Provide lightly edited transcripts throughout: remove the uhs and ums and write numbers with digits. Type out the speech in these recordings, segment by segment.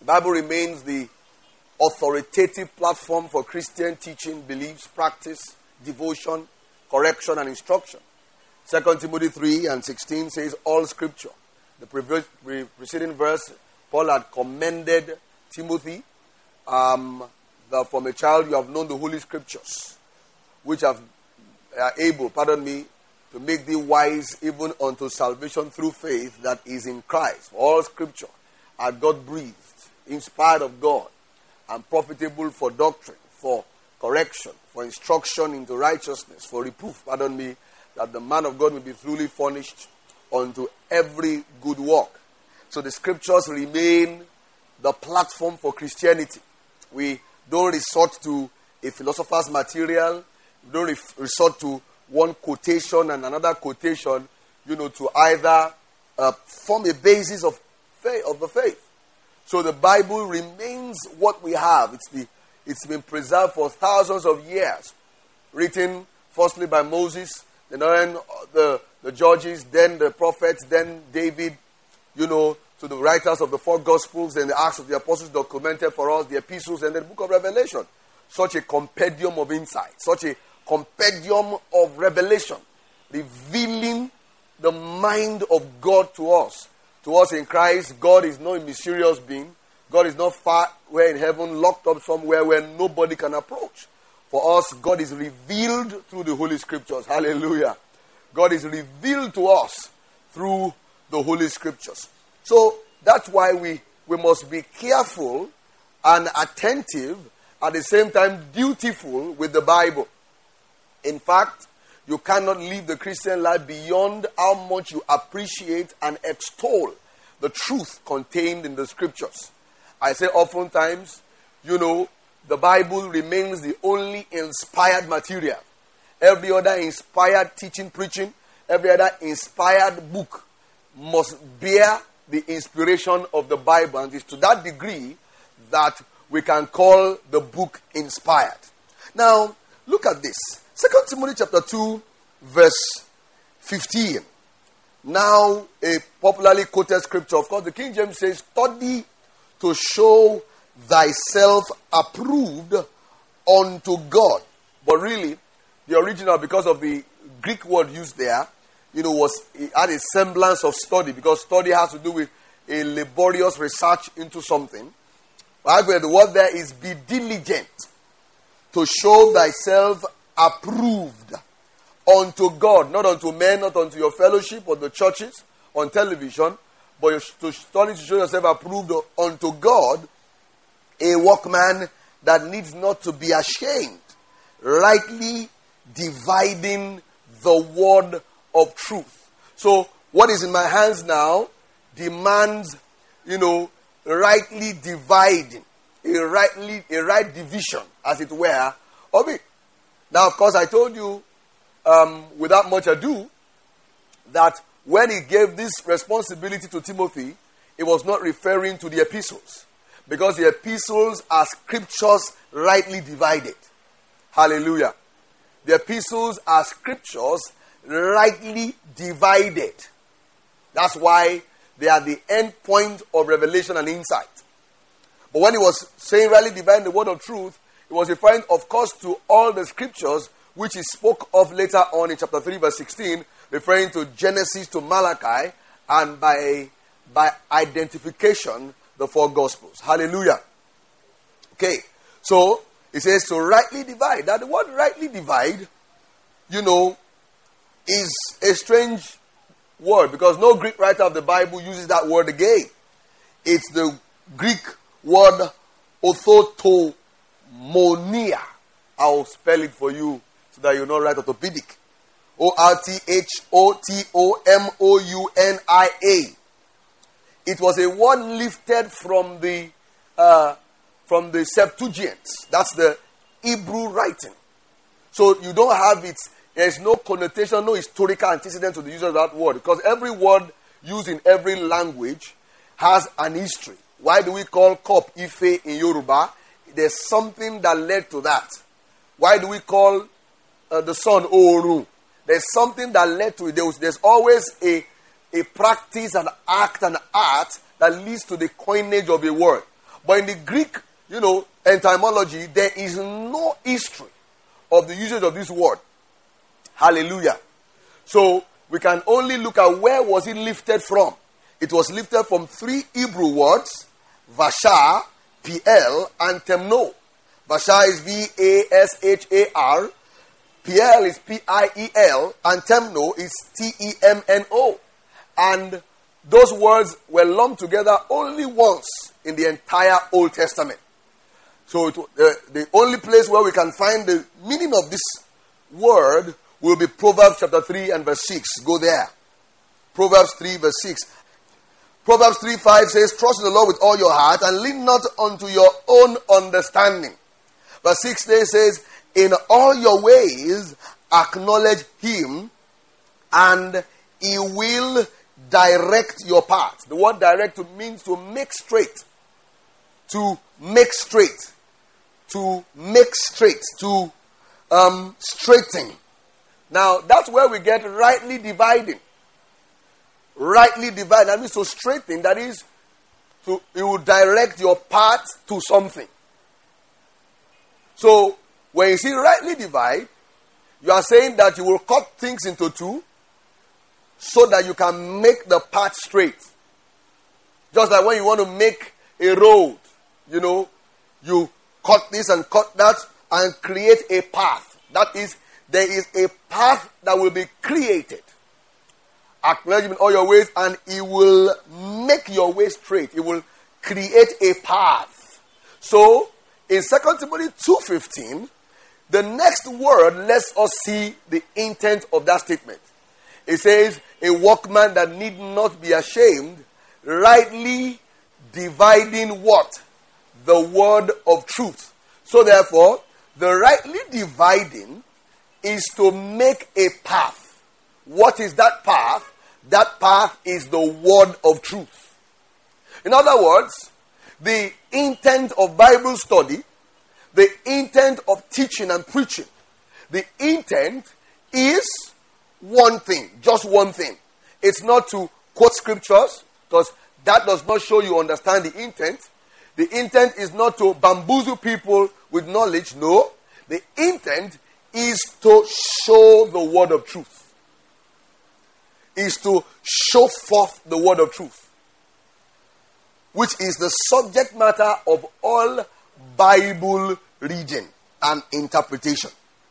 The Bible remains the authoritative platform for Christian teaching, beliefs, practice, devotion, correction, and instruction. 2 Timothy 3:16 says, all scripture. The preceding verse, Paul had commended Timothy that from a child you have known the holy scriptures, which are able, to make thee wise even unto salvation through faith that is in Christ. All scripture are God-breathed, inspired of God, and profitable for doctrine, for correction, for instruction into righteousness, for reproof, that the man of God may be truly furnished unto every good work. So the scriptures remain the platform for Christianity. We don't resort to a philosopher's material. We don't resort to one quotation and another quotation, to either form a basis of the faith. So the Bible remains what we have. It's been preserved for thousands of years. Written firstly by Moses, then the judges, then the prophets, then David, to the writers of the four Gospels, and the Acts of the Apostles documented for us, the epistles, and the book of Revelation. Such a compendium of insight, such a compendium of revelation, revealing the mind of God to us. To us in Christ, God is not a mysterious being. God is not far away in heaven, locked up somewhere where nobody can approach. For us, God is revealed through the Holy Scriptures. Hallelujah. God is revealed to us through the Holy Scriptures. So that's why we must be careful and attentive, at the same time dutiful with the Bible. In fact, you cannot live the Christian life beyond how much you appreciate and extol the truth contained in the Scriptures. I say oftentimes, the Bible remains the only inspired material. Every other inspired teaching, preaching, every other inspired book must bear the inspiration of the Bible. And it's to that degree that we can call the book inspired. Now, look at this. 2 Timothy chapter 2, verse 15. Now, a popularly quoted scripture. Of course, the King James says, study to show thyself approved unto God. But really, the original, because of the Greek word used there, it had a semblance of study, because study has to do with a laborious research into something. However, the word there is be diligent to show thyself approved unto God, not unto men, not unto your fellowship or the churches on television, but to study to show yourself approved unto God, a workman that needs not to be ashamed, rightly dividing the word of truth. So, what is in my hands now demands, rightly dividing, a right division, as it were, of it. Now, of course, I told you, without much ado, that when he gave this responsibility to Timothy, it was not referring to the epistles, because the epistles are scriptures rightly divided. Hallelujah. The epistles are scriptures rightly divided. That's why they are the end point of revelation and insight. But when he was saying rightly dividing the word of truth, it was referring, of course, to all the scriptures which he spoke of later on in chapter 3, verse 16, referring to Genesis to Malachi, and by identification, the four Gospels. Hallelujah. Okay, so it says to rightly divide. Now, the word rightly divide, is a strange word, because no Greek writer of the Bible uses that word again. It's the Greek word orthotomonia. I'll spell it for you so that you know right orthopedic. orthotomonia. It was a word lifted from the Septuagint. That's the Hebrew writing. So you don't have it. There's no connotation, no historical antecedent to the use of that word, because every word used in every language has an history. Why do we call cup Ife in Yoruba? There's something that led to that. Why do we call the sun Oru? There's something that led to it. There's always a practice, an act, an art that leads to the coinage of a word. But in the Greek, etymology, there is no history of the usage of this word. Hallelujah. So we can only look at where was it lifted from. It was lifted from 3 Hebrew words, Vashar, Piel, and Temno. Vashar is Vashar, Piel is Piel, and Temno is Temno. And those words were lumped together only once in the entire Old Testament. So the only place where we can find the meaning of this word will be Proverbs chapter 3 and verse 6. Go there. Proverbs 3 verse 6. Proverbs 3:5 says, trust in the Lord with all your heart and lean not unto your own understanding. Verse 6 says, in all your ways acknowledge him and he will direct your path. The word direct means to make straight. To make straight. To make straight. To straighten. Now, that's where we get rightly dividing. Rightly dividing. That means to straighten. That is, it will direct your path to something. So, when you see rightly divide, you are saying that you will cut things into two so that you can make the path straight. Just like when you want to make a road, you cut this and cut that and create a path. That is, there is a path that will be created. Acknowledge him in all your ways and he will make your way straight. He will create a path. So, in 2 Timothy 2:15, the next word lets us see the intent of that statement. It says, a workman that need not be ashamed, rightly dividing what? The word of truth. So therefore, the rightly dividing is to make a path. What is that path? That path is the word of truth. In other words, the intent of Bible study, the intent of teaching and preaching, the intent is one thing, just one thing. It's not to quote scriptures, because that does not show you understand the intent. The intent is not to bamboozle people with knowledge. No. The intent is to show the word of truth. Is to show forth the word of truth, which is the subject matter of all Bible reading and interpretation.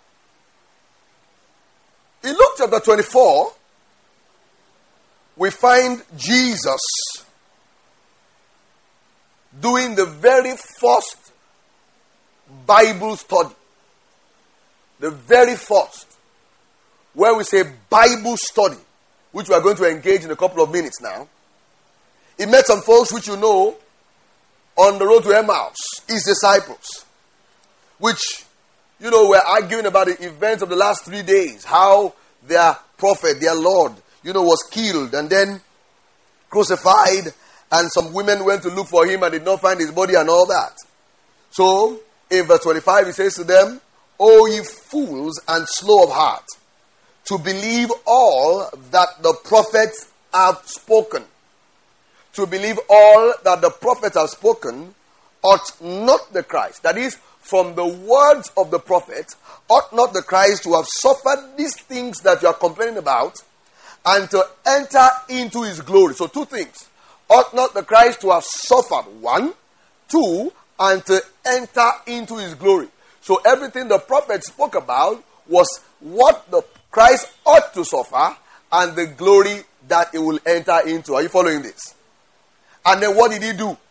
In Luke chapter 24, we find Jesus doing the very first Bible study. The very first. Where we say Bible study, which we are going to engage in a couple of minutes now. He met some folks which on the road to Emmaus, his disciples, which, were arguing about the events of the last 3 days, how their prophet, their Lord, was killed and then crucified, and some women went to look for him and did not find his body and all that. So, in verse 25, he says to them, O ye fools and slow of heart, to believe all that the prophets have spoken. To believe all that the prophets have spoken, ought not the Christ, that is, from the words of the prophets, ought not the Christ to have suffered these things that you are complaining about, and to enter into his glory. So 2 things. Ought not the Christ to have suffered, 1. 2, and to enter into his glory. So everything the prophets spoke about was what the Christ ought to suffer and the glory that he will enter into. Are you following this? And then what did he do?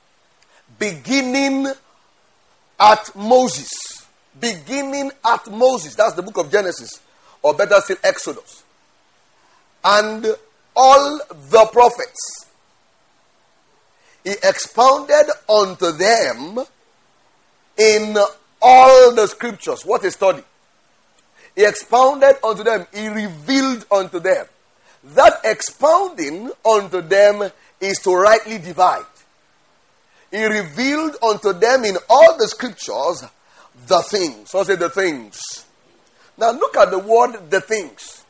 Beginning at Moses. Beginning at Moses. That's the book of Genesis. Or better still, Exodus. And all the prophets. He expounded unto them in all the scriptures. What a study. He expounded unto them. He revealed unto them. That expounding unto them is to rightly divide. He revealed unto them in all the scriptures the things. So say the things. Now look at the word the things.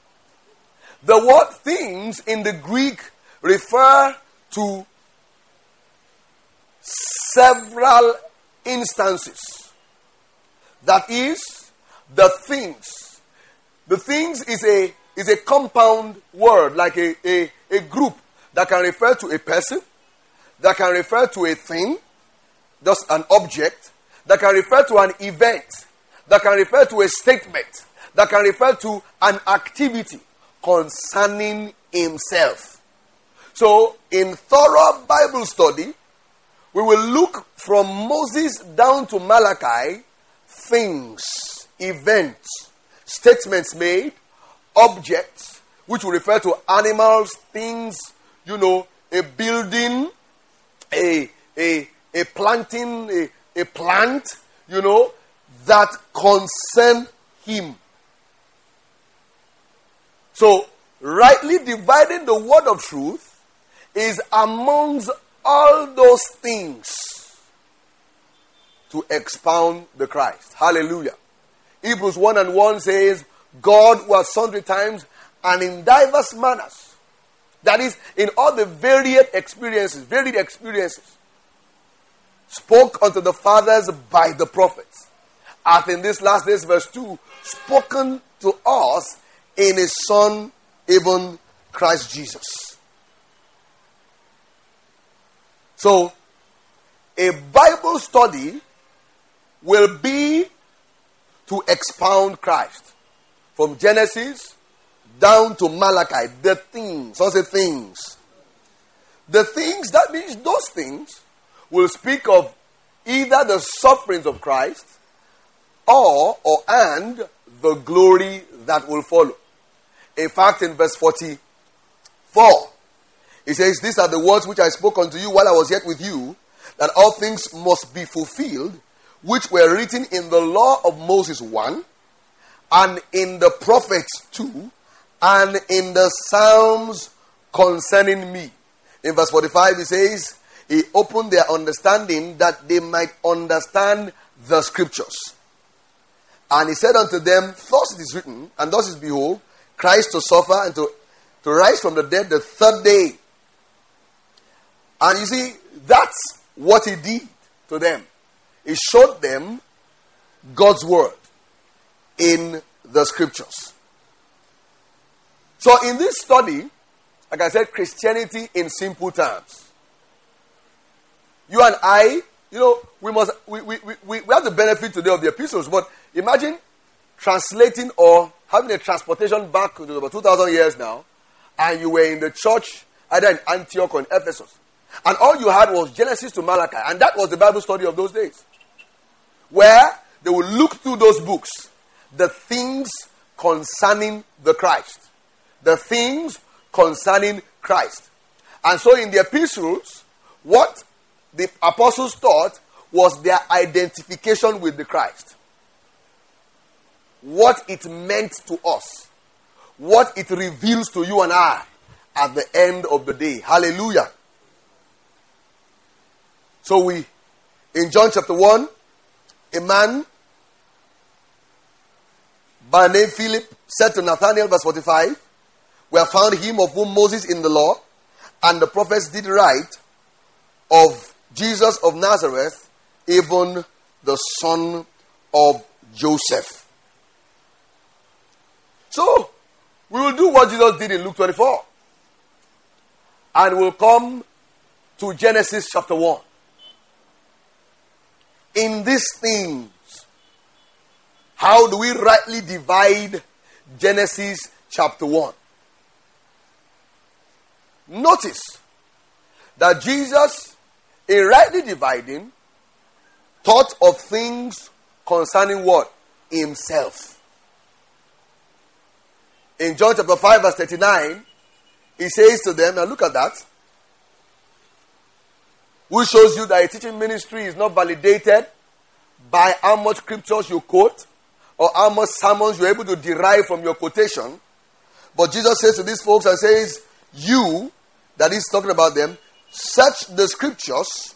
The word things in the Greek refer to several instances. That is, the things. The things is a compound word, like a group that can refer to a person, that can refer to a thing, just an object, that can refer to an event, that can refer to a statement, that can refer to an activity concerning himself. So, in thorough Bible study, we will look from Moses down to Malachi, things, events, statements made, objects, which will refer to animals, things, a building, a planting, a plant, that concern him. So, rightly dividing the word of truth is amongst all those things to expound the Christ. Hallelujah. Hebrews 1:1 says, God who at sundry times and in diverse manners, that is, in all the varied experiences, spoke unto the fathers by the prophets, hath in this last days, verse 2, spoken to us in his Son, even Christ Jesus. So, a Bible study will be to expound Christ. From Genesis down to Malachi, the things. So say things. The things, that means those things will speak of either the sufferings of Christ and the glory that will follow. In fact, in verse 44, it says, these are the words which I spoke unto you while I was yet with you, that all things must be fulfilled, which were written in the law of Moses 1, and in the prophets 2, and in the Psalms concerning me. In verse 45, it says, he opened their understanding that they might understand the scriptures. And he said unto them, thus it is written, and thus is behold, Christ to suffer and to rise from the dead the third day. And you see, that's what he did to them. He showed them God's word in the scriptures. So in this study, like I said, Christianity in simple terms. You and I, we have the benefit today of the epistles, but imagine translating or having a transportation back to about 2,000 years now, and you were in the church either in Antioch or in Ephesus. And all you had was Genesis to Malachi. And that was the Bible study of those days. Where they would look through those books. The things concerning the Christ. The things concerning Christ. And so in the epistles, what the apostles taught was their identification with the Christ. What it meant to us. What it reveals to you and I at the end of the day. Hallelujah. So in John chapter 1, a man by name Philip said to Nathanael, verse 45, we have found him of whom Moses in the law and the prophets did write, of Jesus of Nazareth, even the son of Joseph. So, we will do what Jesus did in Luke 24. And we'll come to Genesis chapter 1. In these things, how do we rightly divide Genesis chapter 1? Notice that Jesus, in rightly dividing, taught of things concerning what? Himself. In John chapter 5 verse 39, he says to them, now look at that, which shows you that a teaching ministry is not validated by how much scriptures you quote or how much sermons you're able to derive from your quotation. But Jesus says to these folks and says, you, that is talking about them, search the scriptures.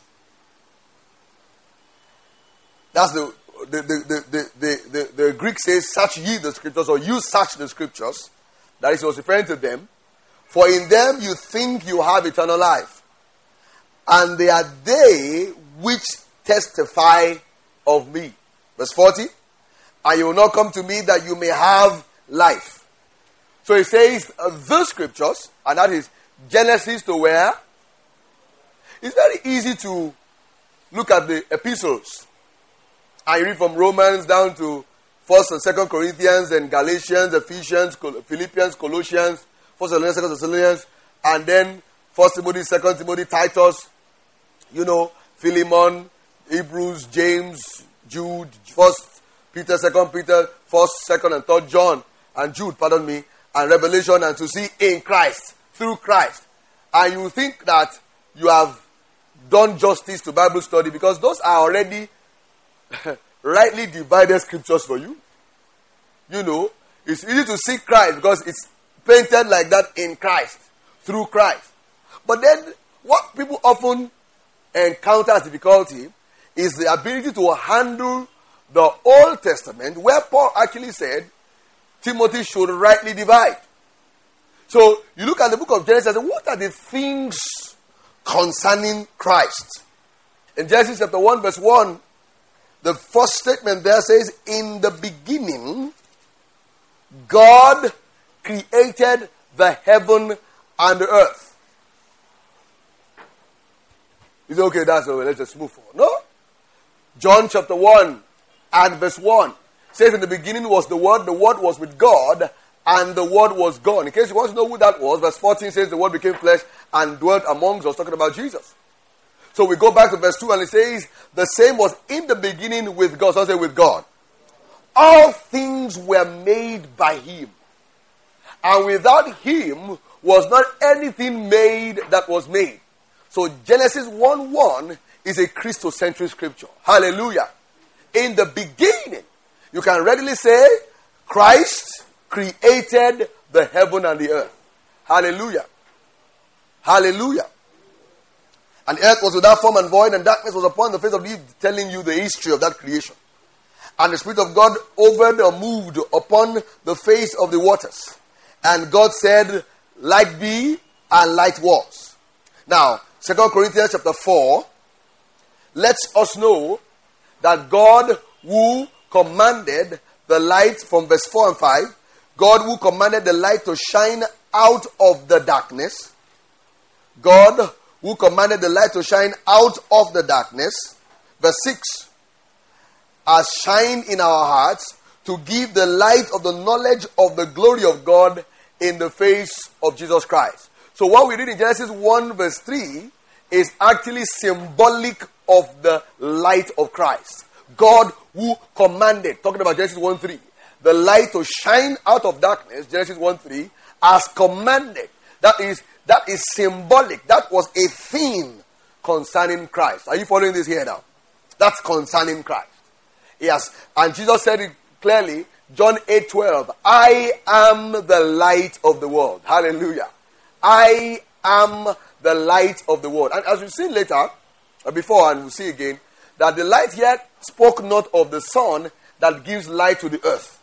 That's the Greek says, search ye the scriptures, or you search the scriptures. That is, he was referring to them. For in them you think you have eternal life. And they are they which testify of me. Verse 40. And you will not come to me that you may have life. So he says the scriptures, and that is Genesis to where? It's very easy to look at the epistles. I read from Romans down to 1st and 2nd Corinthians, and Galatians, Ephesians, Philippians, Colossians, 1st Thessalonians, 2nd Thessalonians, and then 1st Timothy, 2nd Timothy, Titus, Philemon, Hebrews, James, Jude, 1st Peter, 2nd Peter, 1st, 2nd, and 3rd John, and Jude, and Revelation, and to see in Christ, through Christ. And you think that you have done justice to Bible study because those are already rightly divided scriptures for you. It's easy to see Christ because it's painted like that in Christ, through Christ. But then what people often encounter as difficulty is the ability to handle the Old Testament, where Paul actually said Timothy should rightly divide. So you look at the book of Genesis and say, what are the things concerning Christ? In Genesis chapter 1 verse 1, the first statement there says, in the beginning, God created the heaven and the earth. You say, okay, that's all. Let's just move forward. No. John chapter 1 and verse 1 says, in the beginning was the Word was with God, and the Word was God. In case you want to know who that was, verse 14 says the Word became flesh and dwelt amongst us, talking about Jesus. So we go back to verse 2 and it says, the same was in the beginning with God. So I say with God. All things were made by Him. And without Him was not anything made that was made. So Genesis 1:1 is a Christocentric scripture. Hallelujah. In the beginning, you can readily say, Christ created the heaven and the earth. Hallelujah. Hallelujah. And the earth was without form and void, and darkness was upon the face of the deep, telling you the history of that creation. And the Spirit of God hovered or moved upon the face of the waters. And God said, light be, and light was. Now, 2 Corinthians chapter 4 lets us know that God who commanded the light, from verse 4 and 5, God who commanded the light to shine out of the darkness, God who commanded the light to shine out of the darkness, verse 6, has shined in our hearts to give the light of the knowledge of the glory of God in the face of Jesus Christ. So what we read in Genesis 1 verse 3 is actually symbolic of the light of Christ. God who commanded, talking about Genesis 1:3, the light to shine out of darkness, Genesis 1:3, has commanded. That is symbolic. That was a theme concerning Christ. Are you following this here now? That's concerning Christ. Yes. And Jesus said it clearly, John 8:12, I am the light of the world. Hallelujah. I am the light of the world. And as we've seen later, before, and we'll see again, that the light here spoke not of the sun that gives light to the earth.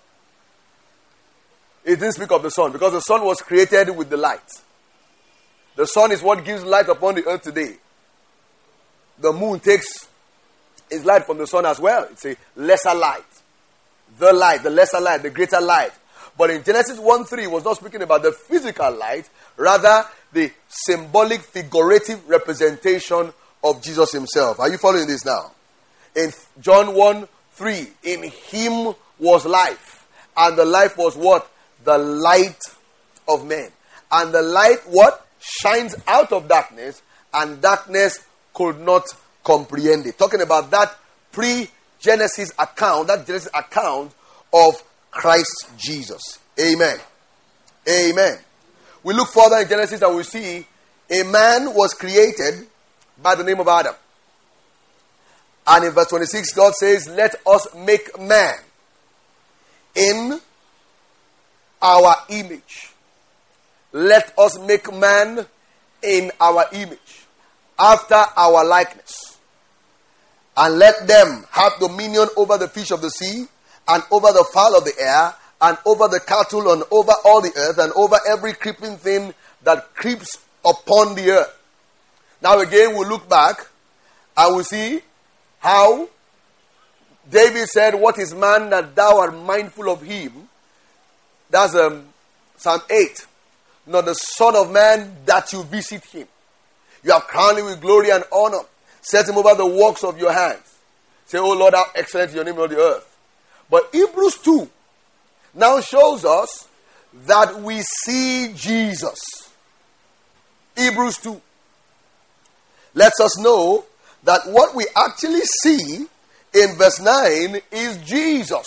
It didn't speak of the sun, because the sun was created with the light. The sun is what gives light upon the earth today. The moon takes its light from the sun as well. It's a lesser light. The light, the lesser light, the greater light. But in Genesis 1:3, it was not speaking about the physical light, rather the symbolic, figurative representation of Jesus himself. Are you following this now? In John 1:3, in him was life. And the life was what? The light of men. And the light what? Shines out of darkness, and darkness could not comprehend it. Talking about that pre-Genesis account, that Genesis account of Christ Jesus. Amen. Amen. We look further in Genesis and we see a man was created by the name of Adam. And in verse 26, God says, let us make man in our image. Let us make man in our image, after our likeness. And let them have dominion over the fish of the sea, and over the fowl of the air, and over the cattle, and over all the earth, and over every creeping thing that creeps upon the earth. Now again, we'll look back And we see how David said, what is man that thou art mindful of him? That's Psalm 8. Not the Son of Man that you visit him. You have crowned him with glory and honor. Set him over the works of your hands. Say, oh Lord, how excellent is your name on the earth. But Hebrews 2 now shows us that we see Jesus. Hebrews 2 lets us know that what we actually see in verse 9 is Jesus.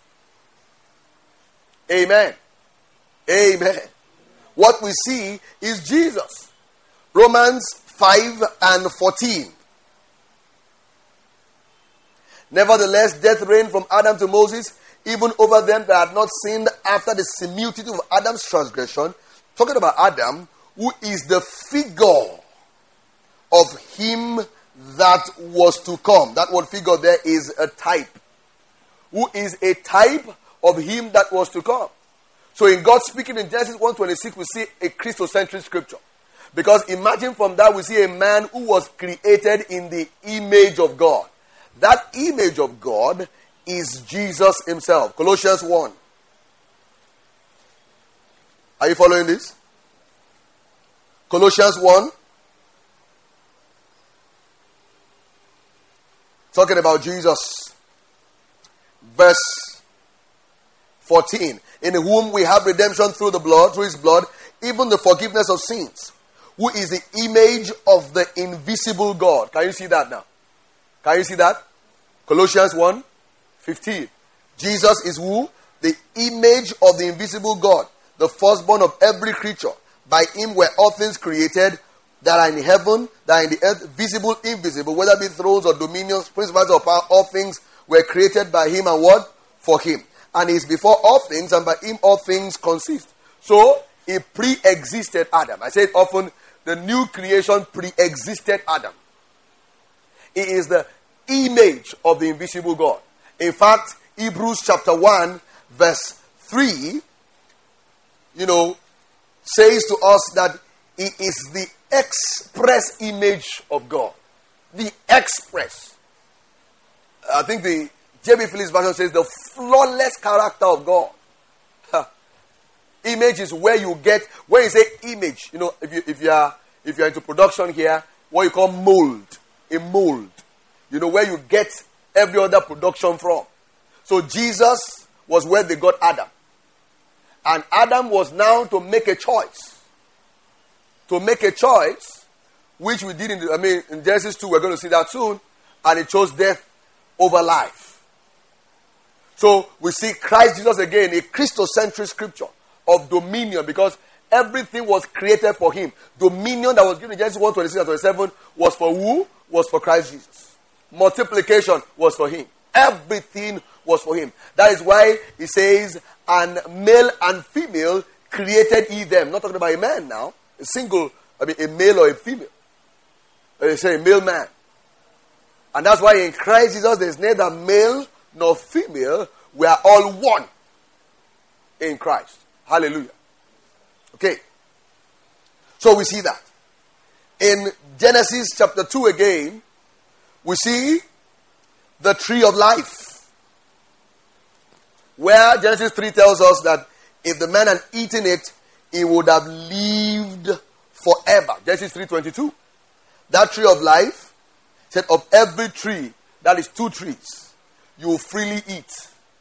Amen. Amen. What we see is Jesus. Romans 5 and 14. Nevertheless, death reigned from Adam to Moses, even over them that had not sinned after the similitude of Adam's transgression. Talking about Adam, who is the figure of him that was to come. That word figure there is a type. Who is a type of him that was to come. So in God speaking in Genesis 1:26, we see a Christocentric scripture. Because imagine from that we see a man who was created in the image of God. That image of God is Jesus himself. Colossians 1. Are you following this? Colossians 1. Talking about Jesus. Verse 14. In whom we have redemption through his blood, even the forgiveness of sins. Who is the image of the invisible God. Can you see that now? Can you see that? Colossians 1:15. Jesus is who? The image of the invisible God, the firstborn of every creature. By him were all things created that are in heaven, that are in the earth, visible, invisible, whether it be thrones or dominions, principalities or power, all things were created by him and what? For him. And he is before all things, and by him all things consist. So, he pre-existed Adam. I say it often, the new creation pre-existed Adam. He is the image of the invisible God. In fact, Hebrews chapter 1 verse 3, says to us that he is the express image of God. The express. I think the J.B. Phillips version says the flawless character of God. Image is where you get, when you say image, if you are into production here, what you call mold. A mold. Where you get every other production from. So Jesus was where they got Adam. And Adam was now to make a choice. To make a choice, which we did in Genesis 2, we're going to see that soon. And he chose death over life. So we see Christ Jesus again, a Christocentric scripture of dominion, because everything was created for him. Dominion that was given in Genesis 1:26 and 27 was for who? Was for Christ Jesus. Multiplication was for him. Everything was for him. That is why he says, and male and female created he them. Not talking about a man now. A male or a female. They say a male man. And that's why in Christ Jesus there is neither male nor female. We are all one in Christ. Hallelujah. Okay. So we see that. In Genesis chapter 2 again, we see the tree of life. Where Genesis 3 tells us that if the man had eaten it, he would have lived forever. Genesis 3:22. That tree of life said, of every tree, that is 2 trees, you will freely eat.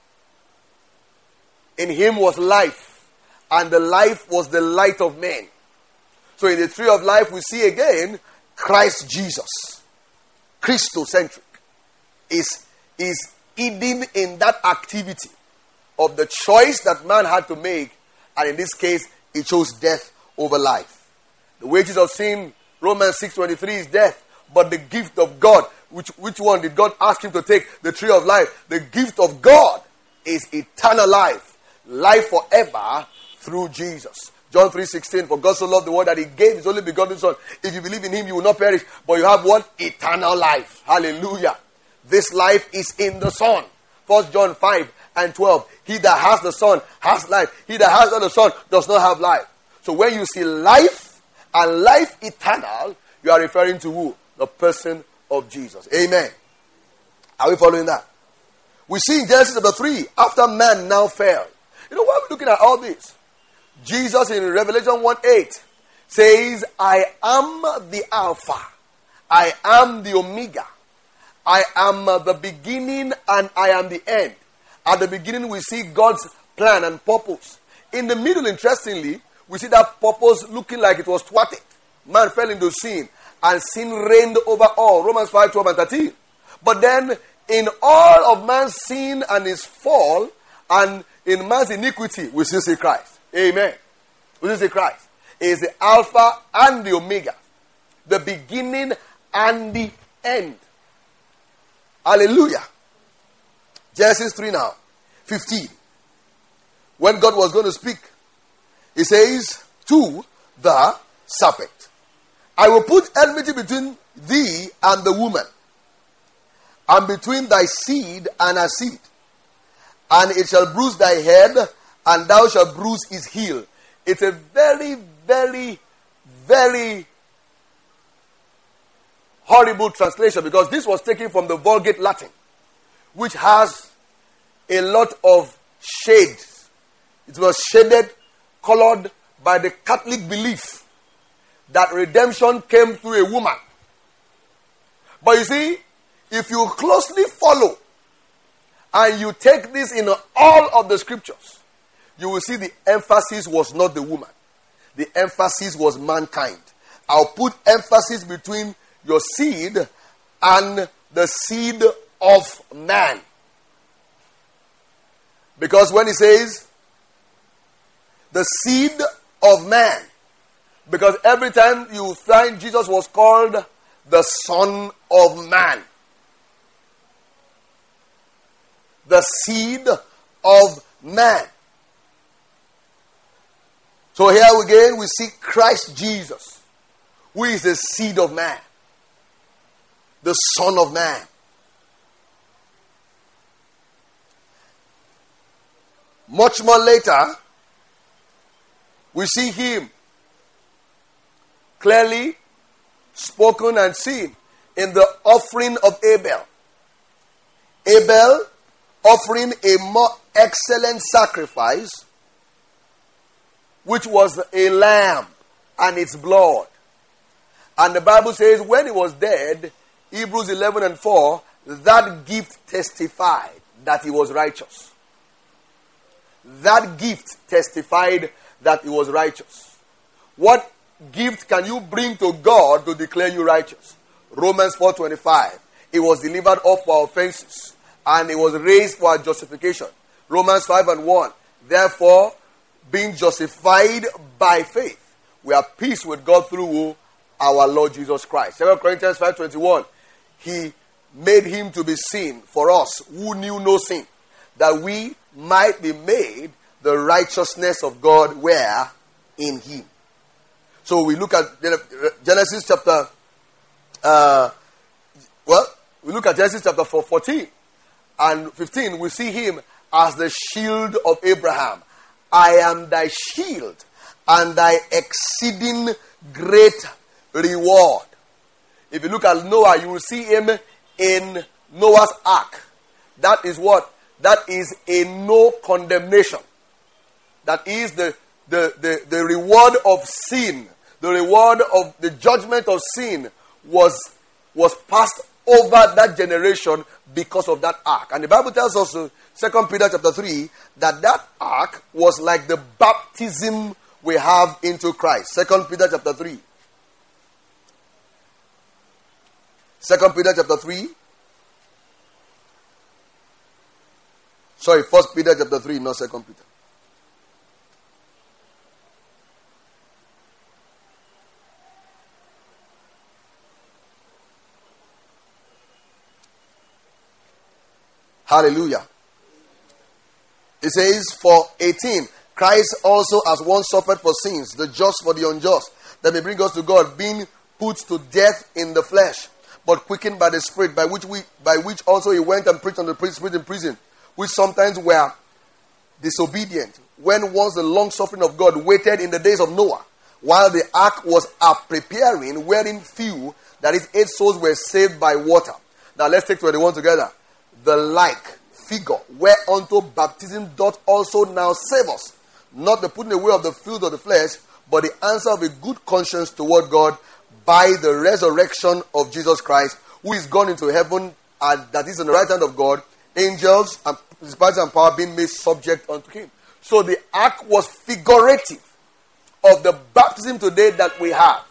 In him was life, and the life was the light of men. So in the tree of life, we see again Christ Jesus. Christocentric is hidden in that activity of the choice that man had to make, and in this case, he chose death over life. The wages of sin, Romans 6:23, is death, but the gift of God, which one did God ask him to take? The tree of life. The gift of God is eternal life, life forever through Jesus. John 3:16, for God so loved the world that he gave his only begotten Son. If you believe in him, you will not perish, but you have what? Eternal life. Hallelujah. This life is in the Son. 1 John 5:12. He that has the Son has life. He that has not the Son does not have life. So when you see life and life eternal, you are referring to who? The person of Jesus. Amen. Are we following that? We see in Genesis chapter 3, after man now fell. You know, why are we looking at all this? Jesus in Revelation 1:8 says, I am the Alpha. I am the Omega. I am the beginning and I am the end. At the beginning we see God's plan and purpose. In the middle, interestingly, we see that purpose looking like it was thwarted. Man fell into sin and sin reigned over all. Romans 5:12 and 13. But then in all of man's sin and his fall and in man's iniquity, we still see Christ. Amen. We still see Christ. He is the Alpha and the Omega. The beginning and the end. Hallelujah. Genesis 3 now. 15. When God was going to speak, he says to the serpent, I will put enmity between thee and the woman, and between thy seed and her seed. And it shall bruise thy head, and thou shalt bruise his heel. It's a very, very, very horrible translation, because this was taken from the Vulgate Latin, which has a lot of shades. It was shaded, colored by the Catholic belief that redemption came through a woman. But you see, if you closely follow and you take this in all of the scriptures, you will see the emphasis was not the woman. The emphasis was mankind. I'll put emphasis between your seed and the seed of man. Because when he says the seed of man, because every time you find Jesus was called the Son of Man. The seed of man. So here again we see Christ Jesus, who is the seed of man. The Son of Man. Much more later, we see him clearly spoken and seen in the offering of Abel. Abel offering a more excellent sacrifice, which was a lamb and its blood. And the Bible says when he was dead, Hebrews 11 and 4, that gift testified that he was righteous. That gift testified that he was righteous. What gift can you bring to God to declare you righteous? Romans 4:25. He was delivered up for our offenses, and he was raised for our justification. Romans 5 and 1. Therefore, being justified by faith, we have peace with God through our Lord Jesus Christ. 2 Corinthians 5:21. He made him to be sin for us who knew no sin, that we might be made the righteousness of God where in him. So we look at Genesis chapter, we look at Genesis chapter 14 and 15. We see him as the shield of Abraham. I am thy shield and thy exceeding great reward. If you look at Noah, you will see him in Noah's ark. That is what? That is a no condemnation. That is the reward of sin. The reward of the judgment of sin was passed over that generation because of that ark. And the Bible tells us in 2 Peter chapter 3 that ark was like the baptism we have into Christ. 2 Peter chapter 3. 2 Peter chapter 3. Sorry, 1 Peter chapter 3, not 2 Peter. Hallelujah. It says, for 18, Christ also as one suffered for sins, the just for the unjust, that may bring us to God, being put to death in the flesh, but quickened by the Spirit, by which also he went and preached unto the spirits in prison, which sometimes were disobedient, when once the long suffering of God waited in the days of Noah, while the ark was preparing, wherein few, that is 8 souls, were saved by water. Now let's take 21 together. The like figure whereunto baptism doth also now save us, not the putting away of the filth of the flesh, but the answer of a good conscience toward God by the resurrection of Jesus Christ, who is gone into heaven, and that is on the right hand of God, angels and principalities and power being made subject unto him. So the ark was figurative of the baptism today that we have.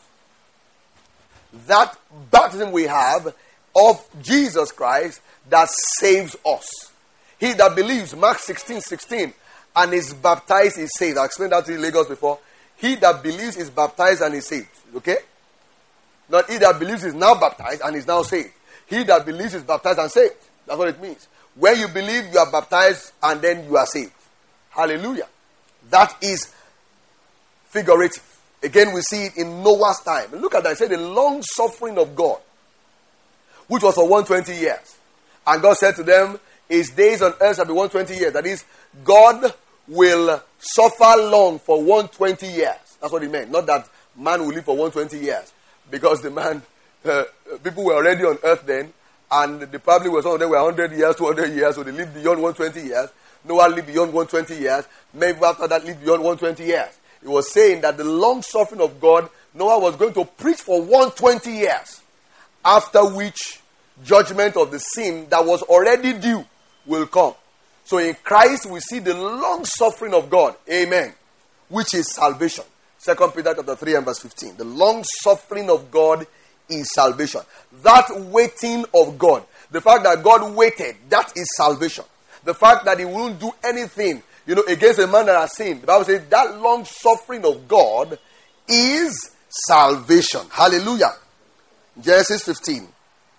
That baptism we have of Jesus Christ that saves us. He that believes, Mark 16:16, and is baptized is saved. I explained that to you in Lagos before. He that believes is baptized and is saved. Okay? Not he that believes is now baptized and is now saved. He that believes is baptized and saved. That's what it means. When you believe, you are baptized and then you are saved. Hallelujah. That is figurative. Again, we see it in Noah's time. Look at that. It said the long suffering of God, which was for 120 years. And God said to them, his days on earth shall be 120 years. That is, God will suffer long for 120 years. That's what he meant. Not that man will live for 120 years. Because the man, people were already on earth then, and they probably were, some of them were 100 years, 200 years, so they lived beyond 120 years. Noah lived beyond 120 years. Maybe after that lived beyond 120 years. It was saying that the long suffering of God, Noah was going to preach for 120 years. After which, judgment of the sin that was already due will come. So in Christ, we see the long suffering of God. Amen. Which is salvation. 2 Peter chapter 3 and verse 15. The long suffering of God is salvation. That waiting of God, the fact that God waited, that is salvation. The fact that he won't do anything, against a man that has sinned. The Bible says that long suffering of God is salvation. Hallelujah. Genesis 15.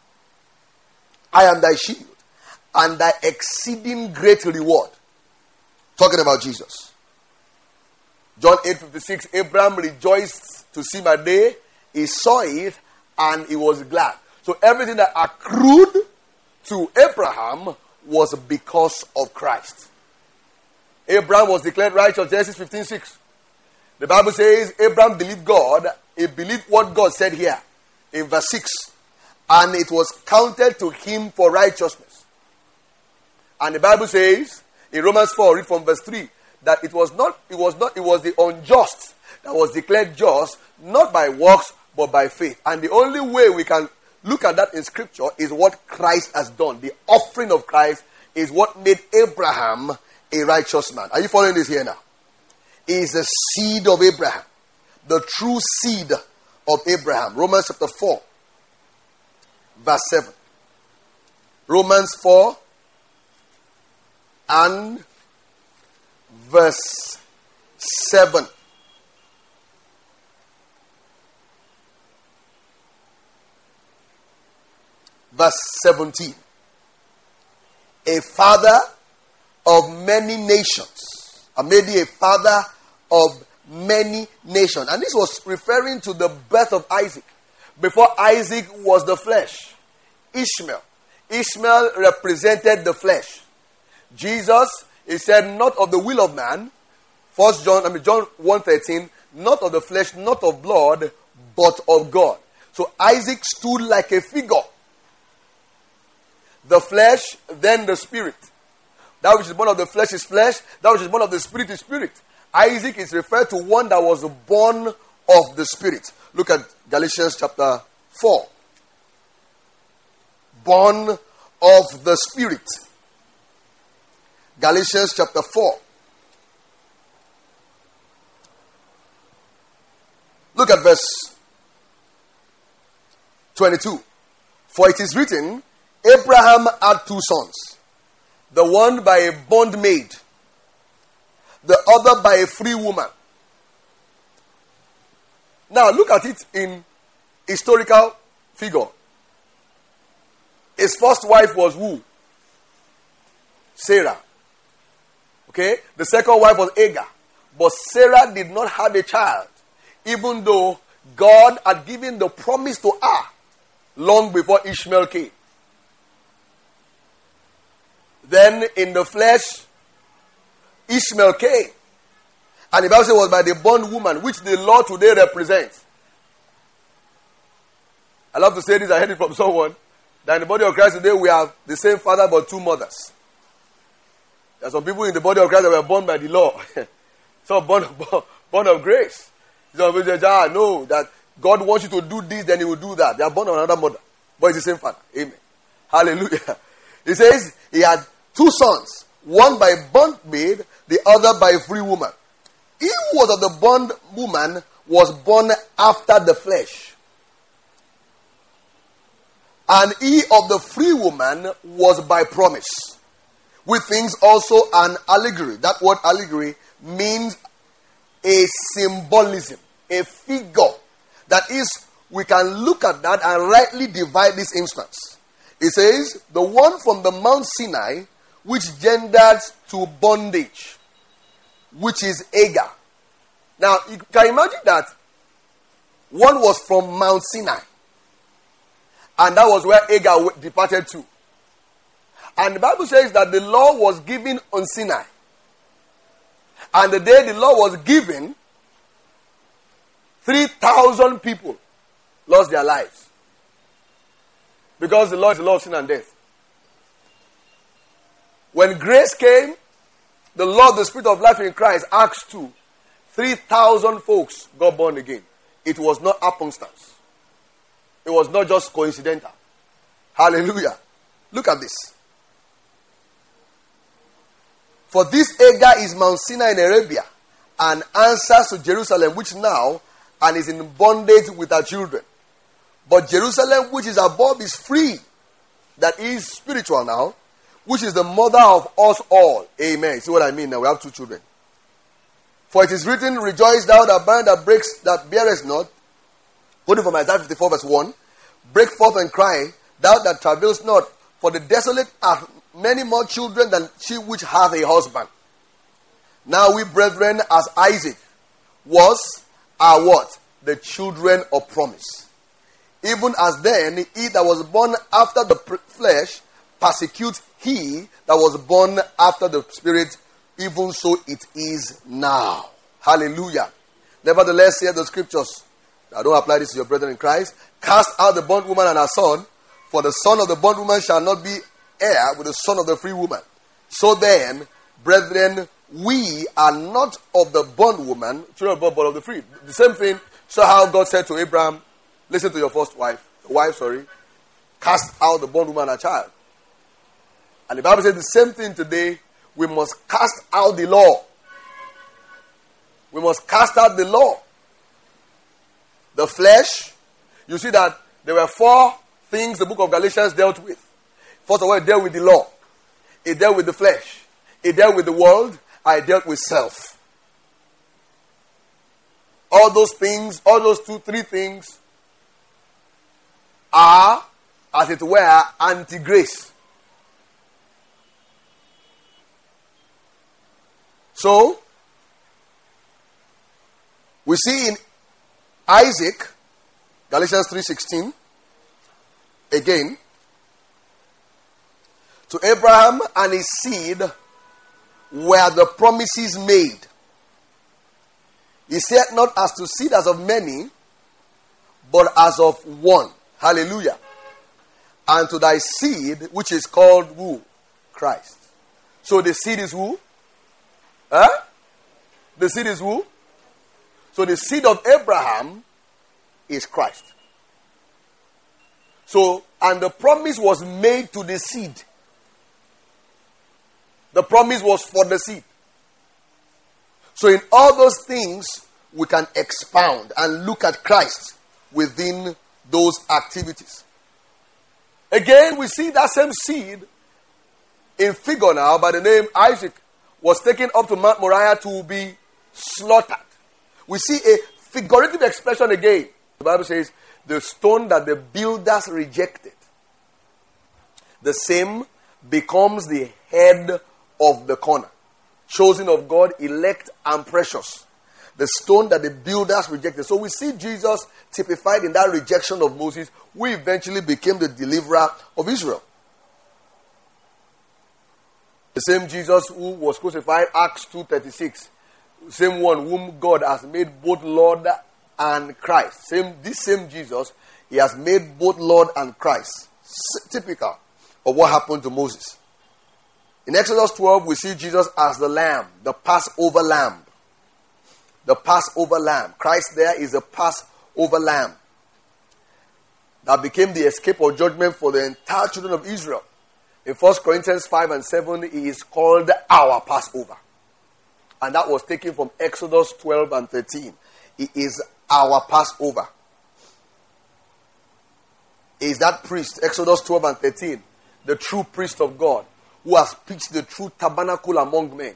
I am thy shield and thy exceeding great reward. Talking about Jesus. John 8:56. Abraham rejoiced to see my day. He saw it and he was glad. So everything that accrued to Abraham was because of Christ. Abraham was declared righteous. Genesis 15:6. The Bible says Abraham believed God. He believed what God said here in verse 6. And it was counted to him for righteousness. And the Bible says in Romans 4, read from verse 3, that it was the unjust that was declared just, not by works, but by faith. And the only way we can look at that in scripture is what Christ has done. The offering of Christ is what made Abraham a righteous man. Are you following this here now? He is the seed of Abraham. The true seed of Abraham. Romans chapter 4. Verse 7. Romans 4 and verse 7. Verse 17. A father of many nations. I made thee a father of many nations. And this was referring to the birth of Isaac. Before Isaac was the flesh. Ishmael. Ishmael represented the flesh. Jesus, he said, not of the will of man. John 1:13, not of the flesh, not of blood, but of God. So Isaac stood like a figure. The flesh, then the spirit. That which is born of the flesh is flesh. That which is born of the spirit is spirit. Isaac is referred to one that was born of the spirit. Look at Galatians chapter 4. Born of the spirit. Galatians chapter 4. Look at verse 22. For it is written, Abraham had 2 sons. The one by a bondmaid, the other by a free woman. Now look at it in historical figure. His first wife was who? Sarah. Okay? The second wife was Hagar. But Sarah did not have a child, even though God had given the promise to her long before Ishmael came. Then in the flesh, Ishmael came. And the Bible says it was by the bondwoman, which the law today represents. I love to say this, I heard it from someone, that in the body of Christ today we have the same father but two mothers. There are some people in the body of Christ that were born by the law. Some born of grace. Some people say, no, that God wants you to do this, then he will do that. They are born of another mother. But it's the same father. Amen. Hallelujah. He says he had two sons. One by bondmaid, the other by a free woman. He who was of the bondwoman was born after the flesh. And he of the free woman was by promise. With things also an allegory. That word allegory means a symbolism, a figure. That is, we can look at that and rightly divide this instance. It says, the one from the Mount Sinai, which gendered to bondage, which is Hagar. Now, you can imagine that one was from Mount Sinai. And that was where Hagar departed to. And the Bible says that the law was given on Sinai. And the day the law was given, 3,000 people lost their lives. Because the law is the law of sin and death. When grace came, the law of the Spirit of life in Christ, Acts 2, 3,000 folks got born again. It was not happenstance. It was not just coincidental. Hallelujah. Look at this. For this Hagar is Mount Sinai in Arabia, and answers to Jerusalem, which now and is in bondage with her children. But Jerusalem, which is above, is free. That is spiritual now, which is the mother of us all. Amen. See what I mean now? We have two children. For it is written, rejoice thou that barren that bearest not. Quoting from Isaiah 54 verse 1. Break forth and cry, thou that travailest not. For the desolate are many more children than she which hath a husband. Now we brethren, as Isaac was, are what? The children of promise. Even as then, he that was born after the flesh persecutes he that was born after the spirit, even so it is now. Hallelujah. Nevertheless, hear the scriptures. I don't apply this to your brethren in Christ. Cast out the bondwoman and her son, for the son of the bondwoman shall not be heir with the son of the free woman. So then, brethren, we are not of the bondwoman, children of bond, but of the free. The same thing. So how God said to Abraham, listen to your first wife, cast out the bondwoman and her child. And the Bible says the same thing today. We must cast out the law. We must cast out the law. The flesh. You see that there were 4 things the book of Galatians dealt with. First of all, it dealt with the law. It dealt with the flesh. It dealt with the world. I dealt with self. All those things, all those 2, 3 things are, as it were, anti-grace. So, we see in Isaac, Galatians 3:16, again, to Abraham and his seed were the promises made. He said, not as to seed as of many, but as of one. Hallelujah. And to thy seed, which is called who? Christ. So the seed is who? Huh? The seed is who? So the seed of Abraham is Christ. So, and the promise was made to the seed. The promise was for the seed. So in all those things, we can expound and look at Christ within those activities. Again, we see that same seed in figure now by the name Isaac was taken up to Mount Moriah to be slaughtered. We see a figurative expression again. The Bible says, the stone that the builders rejected, the same becomes the head of the corner. Chosen of God, elect and precious. The stone that the builders rejected. So we see Jesus typified in that rejection of Moses, who eventually became the deliverer of Israel. The same Jesus who was crucified, Acts 2:36. Same one whom God has made both Lord and Christ. This same Jesus, he has made both Lord and Christ. Typical of what happened to Moses. In Exodus 12, we see Jesus as the lamb, the Passover lamb. The Passover lamb. Christ there is a Passover lamb that became the escape or judgment for the entire children of Israel. In 1 Corinthians 5 and 7, he is called our Passover. And that was taken from Exodus 12 and 13. He is our Passover. He is that priest, Exodus 12 and 13, the true priest of God, who has pitched the true tabernacle among men.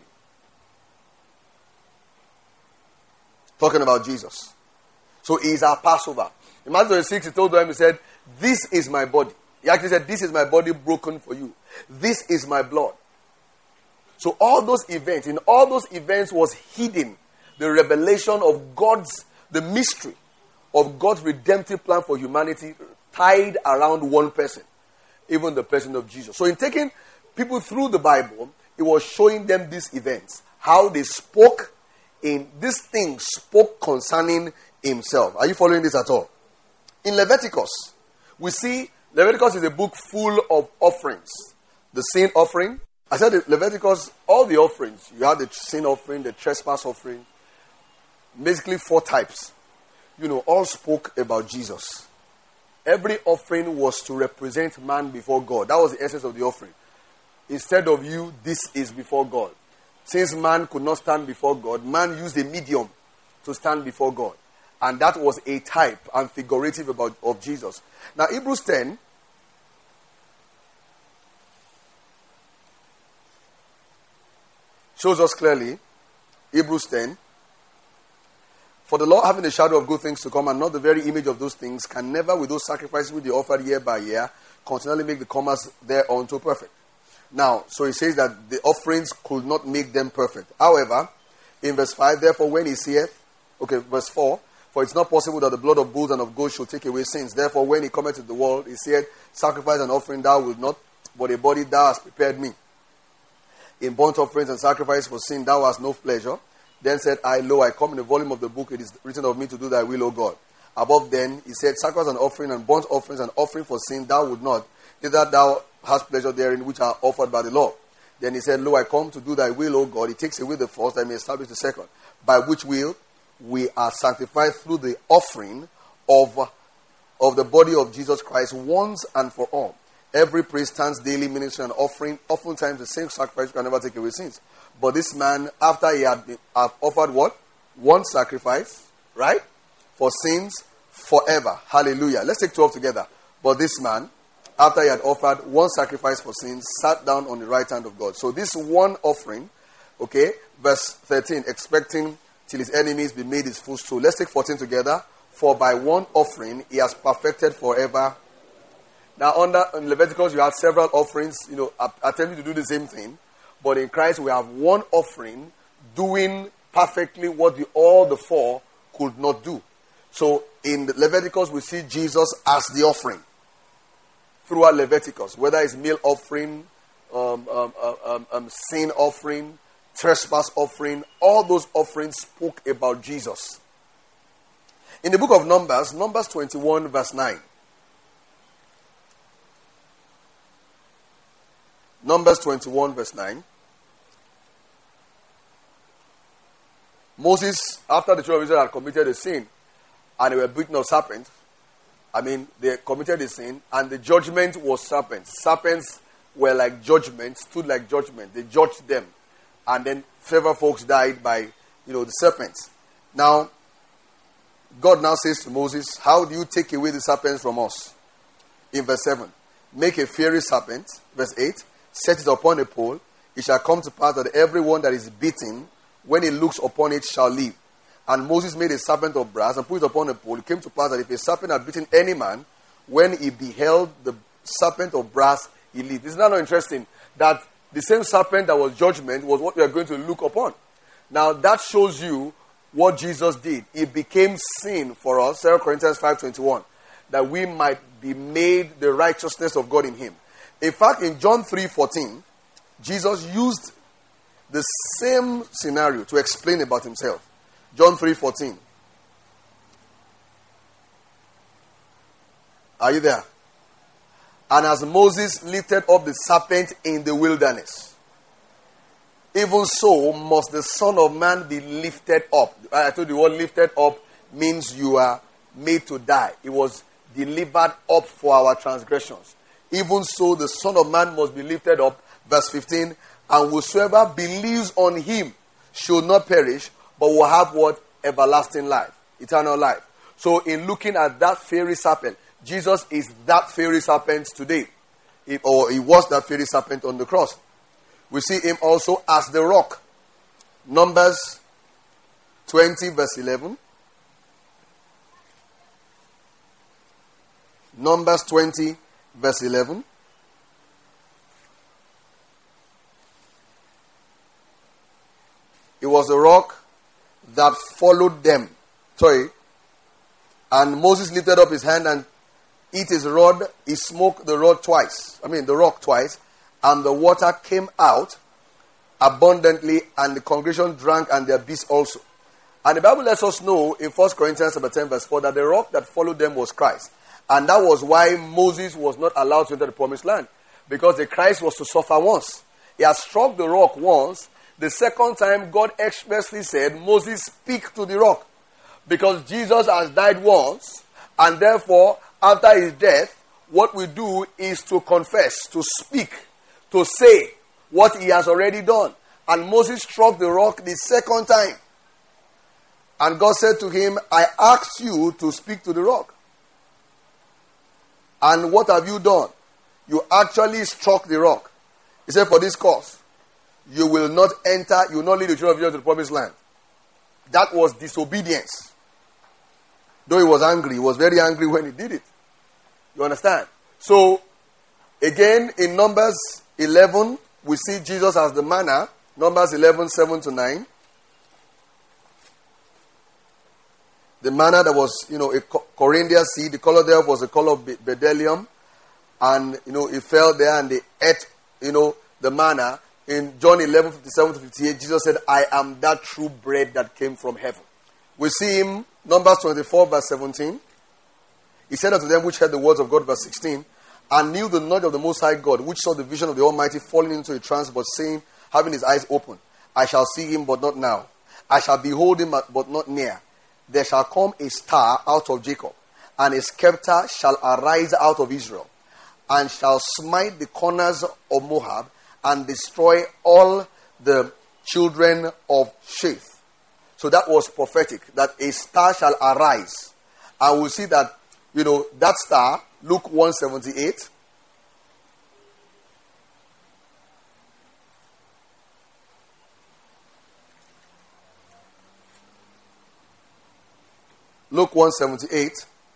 Talking about Jesus. So he is our Passover. In Matthew 26, he told them, he said, this is my body. He actually said, this is my body broken for you. This is my blood. So all those events, in all those events was hidden the revelation of the mystery of God's redemptive plan for humanity tied around one person, even the person of Jesus. So in taking people through the Bible, it was showing them these events, how they spoke in these things, spoke concerning himself. Are you following this at all? In Leviticus, we see Leviticus is a book full of offerings. The sin offering. I said in Leviticus, all the offerings. You have the sin offering, the trespass offering. Basically 4 types. All spoke about Jesus. Every offering was to represent man before God. That was the essence of the offering. Instead of you, this is before God. Since man could not stand before God, man used a medium to stand before God. And that was a type and figurative of Jesus. Now, Hebrews 10 shows us clearly, Hebrews 10, for the law having a shadow of good things to come and not the very image of those things can never with those sacrifices which they offered year by year continually make the comers thereunto perfect. Now, so he says that the offerings could not make them perfect. However, in verse 5, therefore when he saith, verse 4, for it's not possible that the blood of bulls and of goats should take away sins. Therefore, when he cometh to the world, he said, sacrifice and offering thou wilt not, but a body thou hast prepared me. In burnt offerings and sacrifice for sin thou hast no pleasure. Then said I, lo, I come in the volume of the book, it is written of me to do thy will, O God. Above then, he said, sacrifice and offering and burnt offerings and offering for sin thou would not, neither thou hast pleasure therein which are offered by the law. Then he said, lo, I come to do thy will, O God. He takes away the first, that I may establish the second. By which will we are sanctified through the offering of the body of Jesus Christ once and for all. Every priest stands daily ministering and offering, oftentimes the same sacrifice can never take away sins. But this man, after he had offered what? One sacrifice, right? For sins forever. Hallelujah. Let's take 12 together. But this man, after he had offered one sacrifice for sins, sat down on the right hand of God. So this one offering, verse 13, expecting till his enemies be made his footstool. Let's take 14 together. For by one offering he has perfected forever. Now in Leviticus you have several offerings, attempting to do the same thing. But in Christ we have one offering doing perfectly what all the 4 could not do. So in Leviticus we see Jesus as the offering. Throughout Leviticus, whether it's meal offering, sin offering, trespass offering, all those offerings spoke about Jesus. In the book of Numbers 21 verse 9. Numbers 21 verse 9. Moses, after the children of Israel had committed a sin, and they were beaten of serpents, they committed a sin, and the judgment was serpents. Serpents were like judgment, stood like judgment. They judged them. And then several folks died by, the serpents. Now, God now says to Moses, how do you take away the serpents from us? In verse 7, make a fiery serpent, verse 8, set it upon a pole. It shall come to pass that everyone that is bitten, when he looks upon it, shall live. And Moses made a serpent of brass and put it upon a pole. It came to pass that if a serpent had bitten any man, when he beheld the serpent of brass, he lived. Isn't that not interesting? That the same serpent that was judgment was what we are going to look upon. Now that shows you what Jesus did. He became sin for us, 2 Corinthians 5:21, that we might be made the righteousness of God in him. In fact, in John 3:14, Jesus used the same scenario to explain about himself. John 3:14. Are you there? And as Moses lifted up the serpent in the wilderness, even so must the Son of Man be lifted up. I told you what lifted up means you are made to die. It was delivered up for our transgressions. Even so the Son of Man must be lifted up. Verse 15. And whosoever believes on him should not perish, but will have what? Everlasting life. Eternal life. So in looking at that fiery serpent, Jesus is that fiery serpent today. He was that fiery serpent on the cross. We see him also as the rock. Numbers 20 verse 11. Numbers 20 verse 11. It was the rock that followed them. And Moses lifted up his hand and hit his rod. He smote the rock twice, and the water came out abundantly, and the congregation drank, and their beasts also. And the Bible lets us know in 1 Corinthians 10 verse 4 that the rock that followed them was Christ. And that was why Moses was not allowed to enter the promised land, because the Christ was to suffer once. He had struck the rock once. The second time, God expressly said, Moses, speak to the rock. Because Jesus has died once, and therefore, after his death, what we do is to confess, to speak, to say what he has already done. And Moses struck the rock the second time. And God said to him, I asked you to speak to the rock. And what have you done? You actually struck the rock. He said, for this cause, you will not enter, you will not lead the children of Israel to the promised land. That was disobedience. Though he was angry, he was very angry when he did it. You understand? So, again, in Numbers 11, we see Jesus as the manna. Numbers 11, 7 to 9. The manna that was, a coryndia seed. The color thereof was the color of bdellium. And, it fell there and they ate, the manna. In John 11, 57 to 58, Jesus said, I am that true bread that came from heaven. We see him, Numbers 24, verse 17. He said unto them which heard the words of God, verse 16, and knew the knowledge of the Most High God, which saw the vision of the Almighty falling into a trance, but saying, having his eyes open, I shall see him, but not now. I shall behold him, but not near. There shall come a star out of Jacob, and a scepter shall arise out of Israel, and shall smite the corners of Moab, and destroy all the children of Sheth. So that was prophetic, that a star shall arise. And we'll see that, that star, Luke 1:78. Luke 1:78.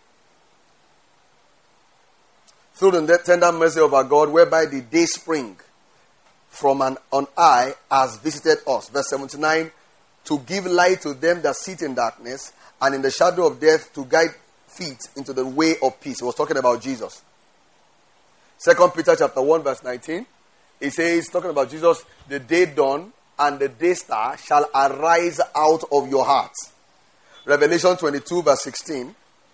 Through the tender mercy of our God, whereby the day spring from on high has visited us. Verse 79, to give light to them that sit in darkness and in the shadow of death, to guide feet into the way of peace. He was talking about Jesus. 2 Peter chapter 1 verse 19, he says, talking about Jesus, the day dawn and the day star shall arise out of your hearts. Revelation 22 verse 16.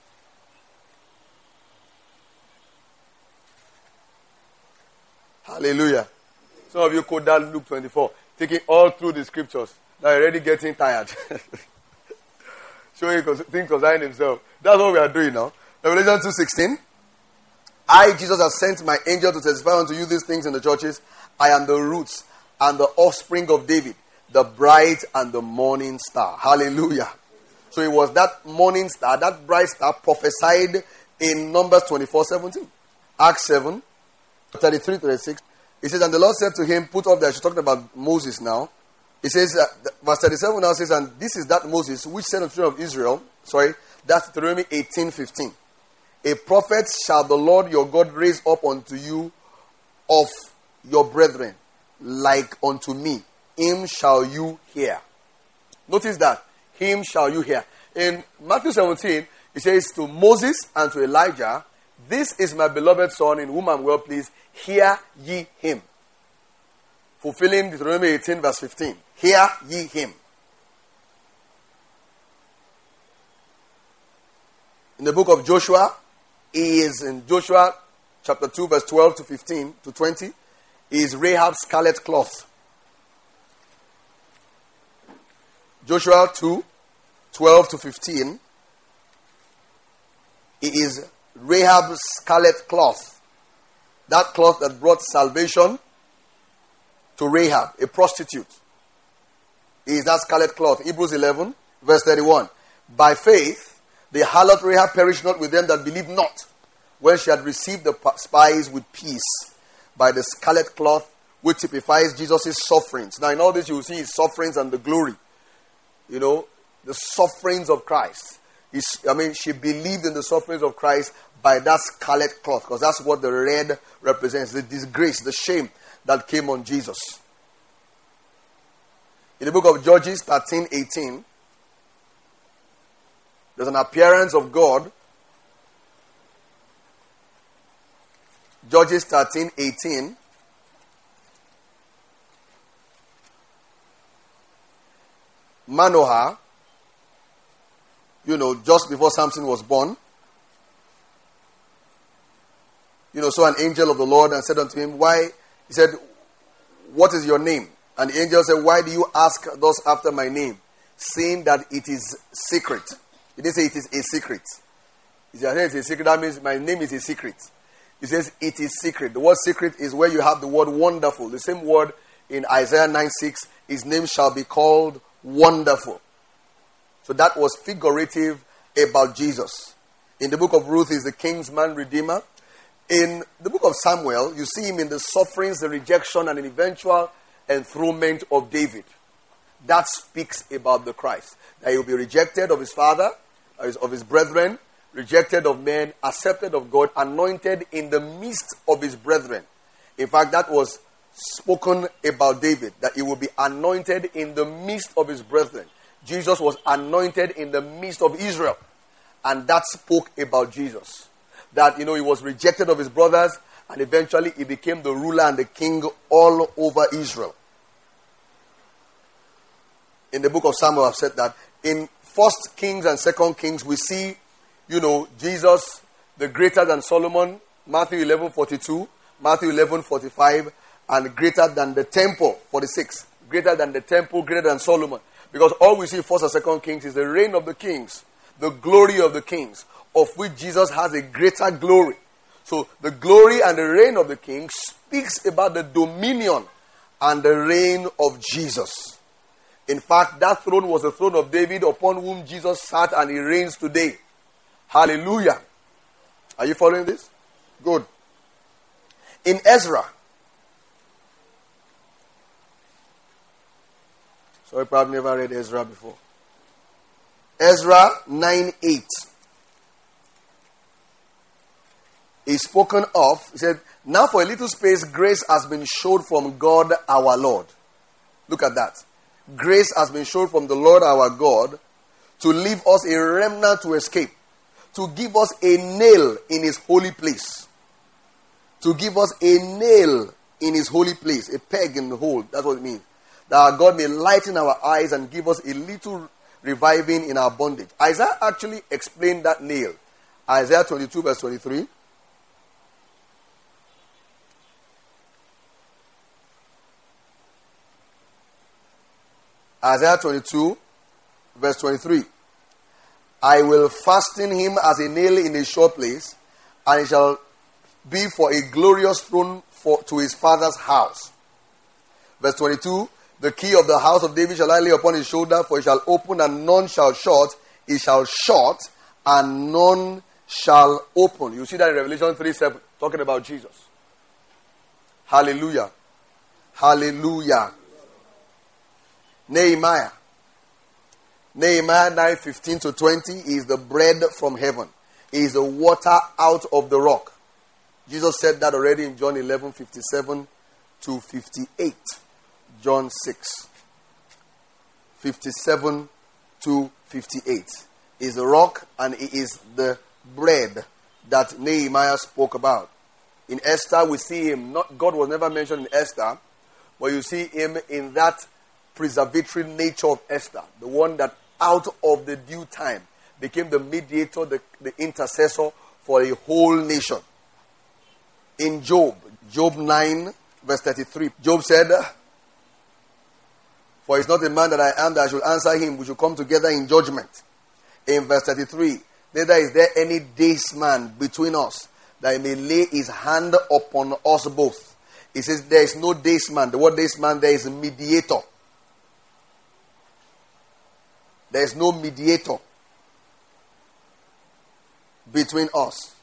Hallelujah. Some of you quote that Luke 24, taking all through the scriptures. Now you're already getting tired. Showing things concerning himself. That's what we are doing now. Revelation 2:16. I, Jesus, have sent my angel to testify unto you these things in the churches. I am the roots and the offspring of David, the bright and the morning star. Hallelujah. So it was that morning star, that bright star prophesied in Numbers 24:17. Acts 7, 33-36. He says, and the Lord said to him, put up there, she's talking about Moses now. He says, verse 37 now says, and this is that Moses which said unto the children of Israel, that's Deuteronomy 18:15. A prophet shall the Lord your God raise up unto you of your brethren, like unto me. Him shall you hear. Notice that. Him shall you hear. In Matthew 17, it says to Moses and to Elijah, this is my beloved son in whom I am well pleased. Hear ye him. fulfilling Deuteronomy 18 verse 15. Hear ye him. In the book of Joshua, he is in Joshua chapter 2 verse 12 to 15 to 20. He is Rahab's scarlet cloth. Joshua 2, 12 to 15. He is Rahab's scarlet cloth. That cloth that brought salvation to Rahab, a prostitute. He is that scarlet cloth. Hebrews 11, verse 31. By faith, the harlot Rahab perished not with them that believed not, when she had received the spies with peace by the scarlet cloth, which typifies Jesus' sufferings. Now in all this you will see his sufferings and the glory. You know, the sufferings of Christ. She believed in the sufferings of Christ by that scarlet cloth, because that's what the red represents, the disgrace, the shame that came on Jesus. In the book of Judges 13:18, there's an appearance of God. Judges 13:18. Manoah, just before Samson was born, saw an angel of the Lord and said unto him, why? He said, what is your name? And the angel said, why do you ask thus after my name, seeing that it is secret? He didn't say it is a secret. He said, it's a secret. That means my name is a secret. He says it is secret. The word secret is where you have the word wonderful. The same word in Isaiah 9:6, his name shall be called Wonderful. So that was figurative about Jesus. In the book of Ruth, he's the kinsman redeemer. In the book of Samuel, you see him in the sufferings, the rejection, and an eventual enthronement of David. That speaks about the Christ. That he will be rejected of his father, of his brethren, rejected of men, accepted of God, anointed in the midst of his brethren. In fact, that was spoken about David, that he will be anointed in the midst of his brethren. Jesus was anointed in the midst of Israel. And that spoke about Jesus. That, he was rejected of his brothers, and eventually he became the ruler and the king all over Israel. In the book of Samuel, I've said that. In 1 Kings and 2 Kings, we see, Jesus, the greater than Solomon, Matthew 11:42, Matthew 11:45, and greater than the temple, 46. Greater than the temple, greater than Solomon. Because all we see in 1 and 2 Kings is the reign of the kings, the glory of the kings, of which Jesus has a greater glory. So the glory and the reign of the king speaks about the dominion and the reign of Jesus. In fact, that throne was the throne of David upon whom Jesus sat and he reigns today. Hallelujah. Are you following this? Good. In Ezra, sorry, probably never read Ezra before. Ezra 9:8 is spoken of. He said, now for a little space, grace has been showed from God our Lord. Look at that. Grace has been shown from the Lord our God to leave us a remnant to escape, to give us a nail in his holy place. To give us a nail in his holy place, a peg in the hole. That's what it means. That our God may lighten our eyes and give us a little reviving in our bondage. Isaiah actually explained that nail. Isaiah 22 verse 23. Isaiah 22 verse 23. I will fasten him as a nail in a sure place, and it shall be for a glorious throne to his father's house. Verse 22. The key of the house of David shall I lay upon his shoulder, for he shall open and none shall shut. He shall shut and none shall open. You see that in Revelation 3:7, talking about Jesus. Hallelujah. Hallelujah. Nehemiah 9:15 to 20 is the bread from heaven. He is the water out of the rock. Jesus said that already in John 11:57 to 58. John 6, 57 to 58. He is the rock and he is the bread that Nehemiah spoke about. In Esther, we see him. God was never mentioned in Esther, But you see him in that preservatory nature of Esther, the one that out of the due time became the mediator, the intercessor for a whole nation. In Job 9, verse 33, Job said, for it's not a man that I am that I should answer him. We should come together in judgment. In verse 33, neither is there any daysman between us, that he may lay his hand upon us both. He says there is no daysman. The word daysman there is a mediator. There is no mediator between us.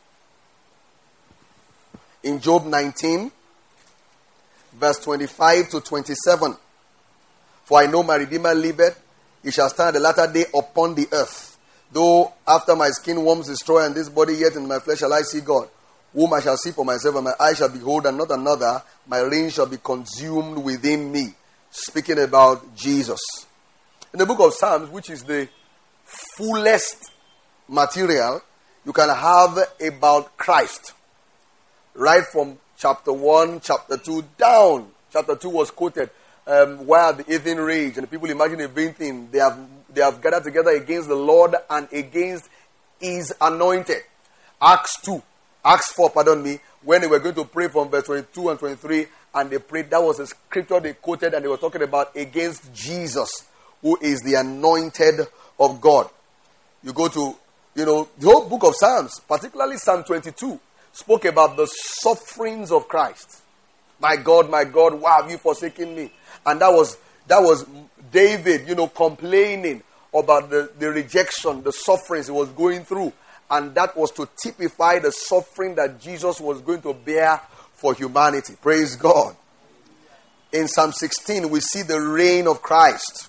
In Job 19, verse 25 to 27, for I know my Redeemer liveth, he shall stand at the latter day upon the earth. Though after my skin worms destroy and this body, yet in my flesh shall I see God, whom I shall see for myself, and my eyes shall behold, and not another. My reign shall be consumed within me. Speaking about Jesus. In the book of Psalms, which is the fullest material you can have about Christ, right from chapter 1, chapter 2 down. Chapter 2 was quoted. While the heathen rage and the people imagine a vain thing, they have gathered together against the Lord and against his anointed. Acts 4, when they were going to pray from verse 22 and 23, and they prayed, that was a scripture they quoted, and they were talking about against Jesus, who is the anointed of God. You go to, the whole book of Psalms, particularly Psalm 22, spoke about the sufferings of Christ. My God, why have you forsaken me? And that was David, complaining about the rejection, the sufferings he was going through. And that was to typify the suffering that Jesus was going to bear for humanity. Praise God. In Psalm 16, we see the reign of Christ.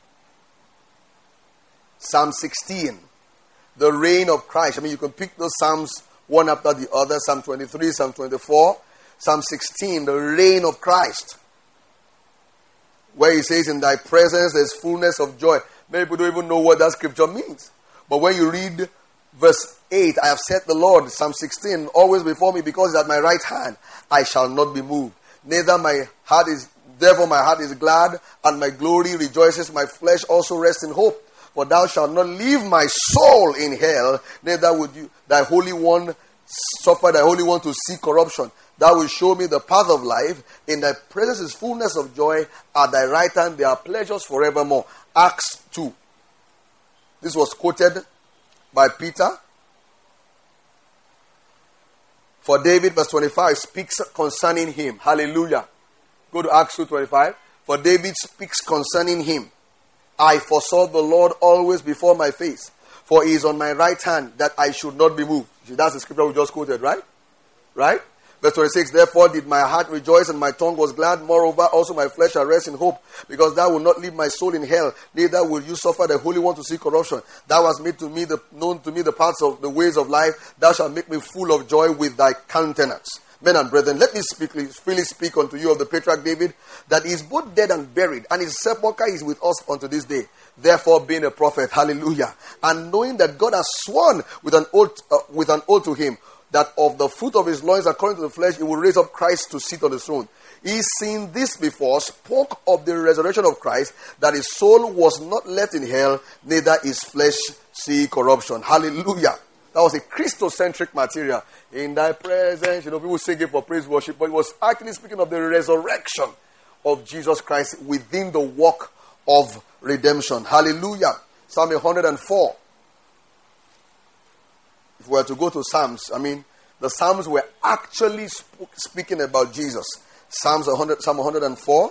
Psalm 16, the reign of Christ. You can pick those Psalms one after the other. Psalm 23, Psalm 24. Psalm 16, the reign of Christ. Where he says, in thy presence there's fullness of joy. Many people don't even know what that scripture means. But when you read verse 8, I have set the Lord, Psalm 16, always before me, because he's at my right hand, I shall not be moved. Therefore my heart is glad, and my glory rejoices. My flesh also rests in hope. For thou shalt not leave my soul in hell, neither would you, thy Holy One, suffer thy Holy One to see corruption. Thou wilt show me the path of life. In thy presence is fullness of joy. At thy right hand there are pleasures forevermore. Acts 2. This was quoted by Peter. For David, verse 25, speaks concerning him. Hallelujah. Go to Acts 2:25. For David speaks concerning him. I foresaw the Lord always before my face, for he is on my right hand, that I should not be moved. See, that's the scripture we just quoted, right? Right? Verse 26, therefore did my heart rejoice and my tongue was glad. Moreover, also my flesh shall rest in hope, because thou wilt not leave my soul in hell, neither will you suffer the Holy One to see corruption. Thou hast made known to me the paths of the ways of life. Thou shalt make me full of joy with thy countenance. Men and brethren, let me freely speak unto you of the patriarch David, that he is both dead and buried, and his sepulchre is with us unto this day. Therefore, being a prophet, hallelujah, and knowing that God has sworn with an oath to him, that of the fruit of his loins, according to the flesh, he will raise up Christ to sit on the throne. He, seeing this before, spoke of the resurrection of Christ, that his soul was not left in hell, neither his flesh see corruption. Hallelujah. That was a Christocentric material. In thy presence, people sing it for praise worship, but it was actually speaking of the resurrection of Jesus Christ within the work of redemption. Hallelujah. Psalm 104. If we were to go to Psalms, the Psalms were actually speaking about Jesus. Psalm 104.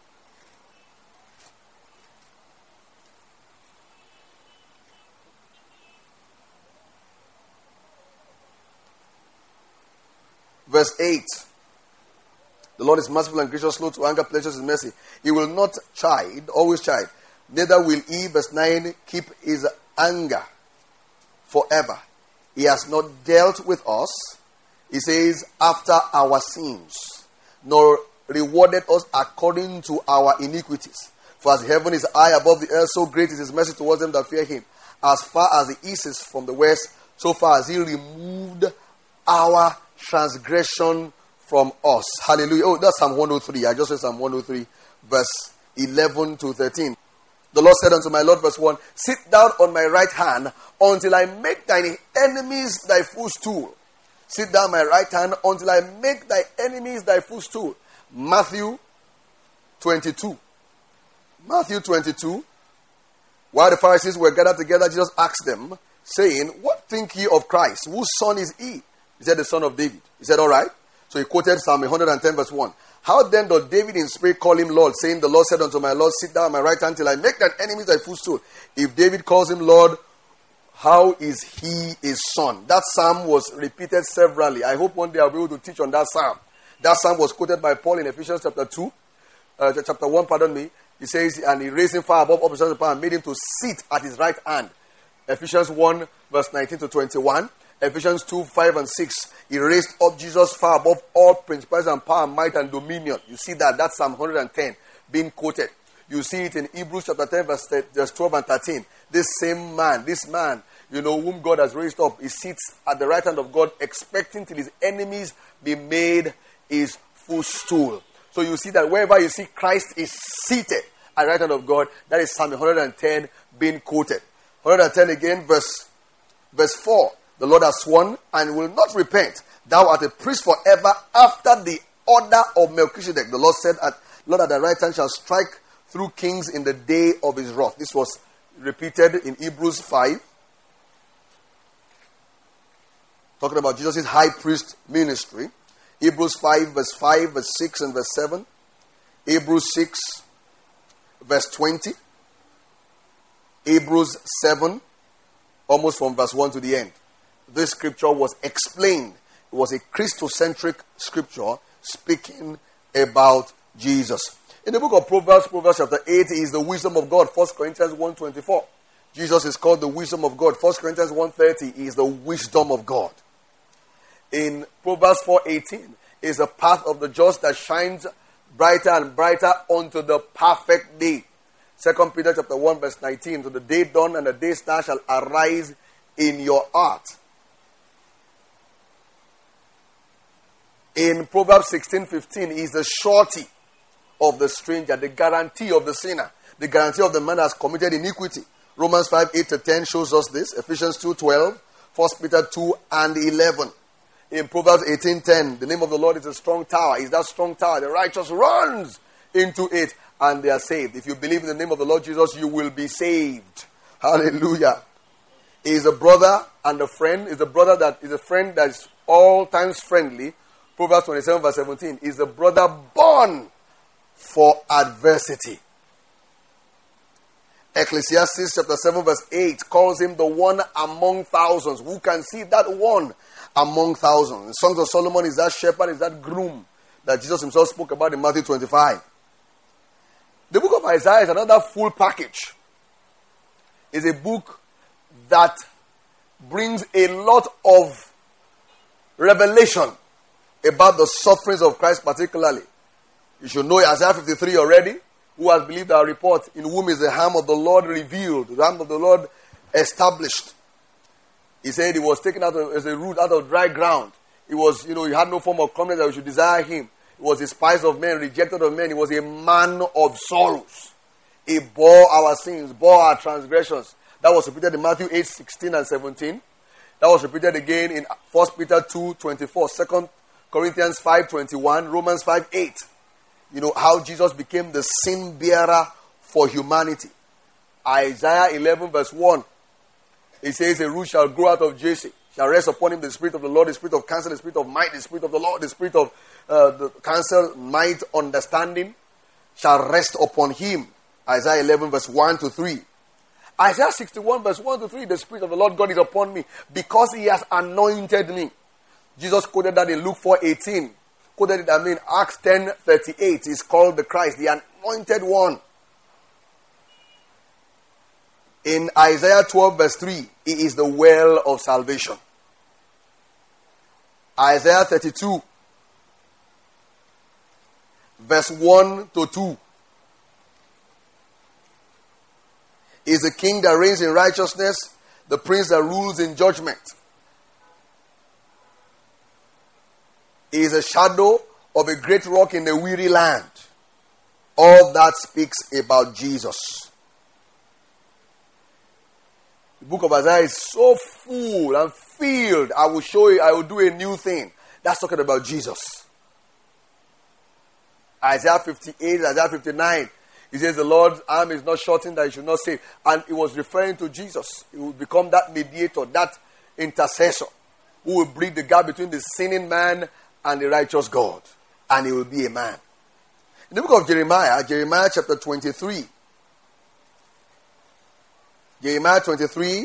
Verse 8. The Lord is merciful and gracious, slow to anger, plenteous in mercy. He will not chide, always chide. Neither will he, verse 9, keep his anger forever. He has not dealt with us, he says, after our sins, nor rewarded us according to our iniquities. For as heaven is high above the earth, so great is his mercy towards them that fear him. As far as the east is from the west, so far as he removed our transgression from us. Hallelujah. Oh, that's Psalm 103. I just read Psalm 103, verse 11 to 13. The Lord said unto my Lord, verse 1, sit down on my right hand until I make thine enemies thy footstool. Sit down on my right hand until I make thy enemies thy footstool. Matthew 22. Matthew 22. While the Pharisees were gathered together, Jesus asked them, saying, what think ye of Christ? Whose son is he? He said, the son of David. He said, all right. So he quoted Psalm 110, verse 1. How then does David in spirit call him Lord, saying, the Lord said unto my Lord, sit down on my right hand till I make thine enemies thy footstool. If David calls him Lord, how is he his son? That psalm was repeated severally. I hope one day I'll be able to teach on that psalm. That psalm was quoted by Paul in Ephesians chapter 1, pardon me. He says, and he raised him far above all positions of power and made him to sit at his right hand. Ephesians 1, verse 19 to 21. Ephesians 2, 5 and 6. He raised up Jesus far above all principalities and power, might and dominion. You see that. That's Psalm 110 being quoted. You see it in Hebrews chapter 10, verse 12 and 13. This man, whom God has raised up, he sits at the right hand of God, expecting till his enemies be made his footstool. So you see that wherever you see Christ is seated at the right hand of God, that is Psalm 110 being quoted. 110 again, verse 4. The Lord has sworn and will not repent. Thou art a priest forever after the order of Melchizedek. The Lord said, Lord at the right hand shall strike through kings in the day of his wrath. This was repeated in Hebrews 5. Talking about Jesus' high priest ministry. Hebrews 5, verse 5, verse 6, and verse 7. Hebrews 6, verse 20. Hebrews 7, almost from verse 1 to the end. This scripture was explained. It was a Christocentric scripture speaking about Jesus. In the book of Proverbs chapter 8 is the wisdom of God. 1 Corinthians 1:24. Jesus is called the wisdom of God. 1 Corinthians 1:30 is the wisdom of God. In Proverbs 4:18 is the path of the just that shines brighter and brighter unto the perfect day. 2 Peter chapter 1 verse 19. So the day dawn and the day star shall arise in your heart. In Proverbs 16:15 is the surety of the stranger, the guarantee of the sinner, the guarantee of the man that has committed iniquity. Romans 5:8-10 shows us this. Ephesians 2:12, 1 Peter 2 and 11. In Proverbs 18:10, the name of the Lord is a strong tower. Is that strong tower? The righteous runs into it and they are saved. If you believe in the name of the Lord Jesus, you will be saved. Hallelujah. He is a brother and a friend. Is a brother that is a friend that is all times friendly. Proverbs 27 verse 17 is the brother born for adversity. Ecclesiastes chapter 7 verse 8 calls him the one among thousands. Who can see that one among thousands? In Songs of Solomon is that shepherd, is that groom that Jesus himself spoke about in Matthew 25. The book of Isaiah is another full package. It's a book that brings a lot of revelation about the sufferings of Christ particularly. You should know Isaiah 53 already. Who has believed our report? In whom is the hand of the Lord revealed, the hand of the Lord established. He said he was taken out as a root out of dry ground. He was, he had no form of comeliness that we should desire him. He was despised of men, rejected of men. He was a man of sorrows. He bore our sins, bore our transgressions. That was repeated in Matthew 8:16 and 17. That was repeated again in 1 Peter 2:24, 2 Corinthians 5:21, Romans 5:8. You know how Jesus became the sin bearer for humanity. Isaiah 11 verse 1. It says, a root shall grow out of Jesse, shall rest upon him the spirit of the Lord, the spirit of counsel, the spirit of might, the spirit of the Lord, the spirit of the counsel, might, understanding, shall rest upon him. Isaiah 11 verse 1-3. Isaiah 61 verse 1-3, the spirit of the Lord God is upon me, because he has anointed me. Jesus quoted that in Luke 4:18. Quoted it, Acts 10:38 is called the Christ, the anointed one. In Isaiah 12 verse 3, he is the well of salvation. Isaiah 32 verse 1-2 is the king that reigns in righteousness, the prince that rules in judgment. He is a shadow of a great rock in a weary land. All that speaks about Jesus. The book of Isaiah is so full and filled. I will show you, I will do a new thing. That's talking about Jesus. Isaiah 58, Isaiah 59. He says the Lord's arm is not shortened that he should not save. And he was referring to Jesus. He will become that mediator, that intercessor who will bridge the gap between the sinning man and the righteous God. And he will be a man. In the book of Jeremiah, Jeremiah chapter 23. Jeremiah 23,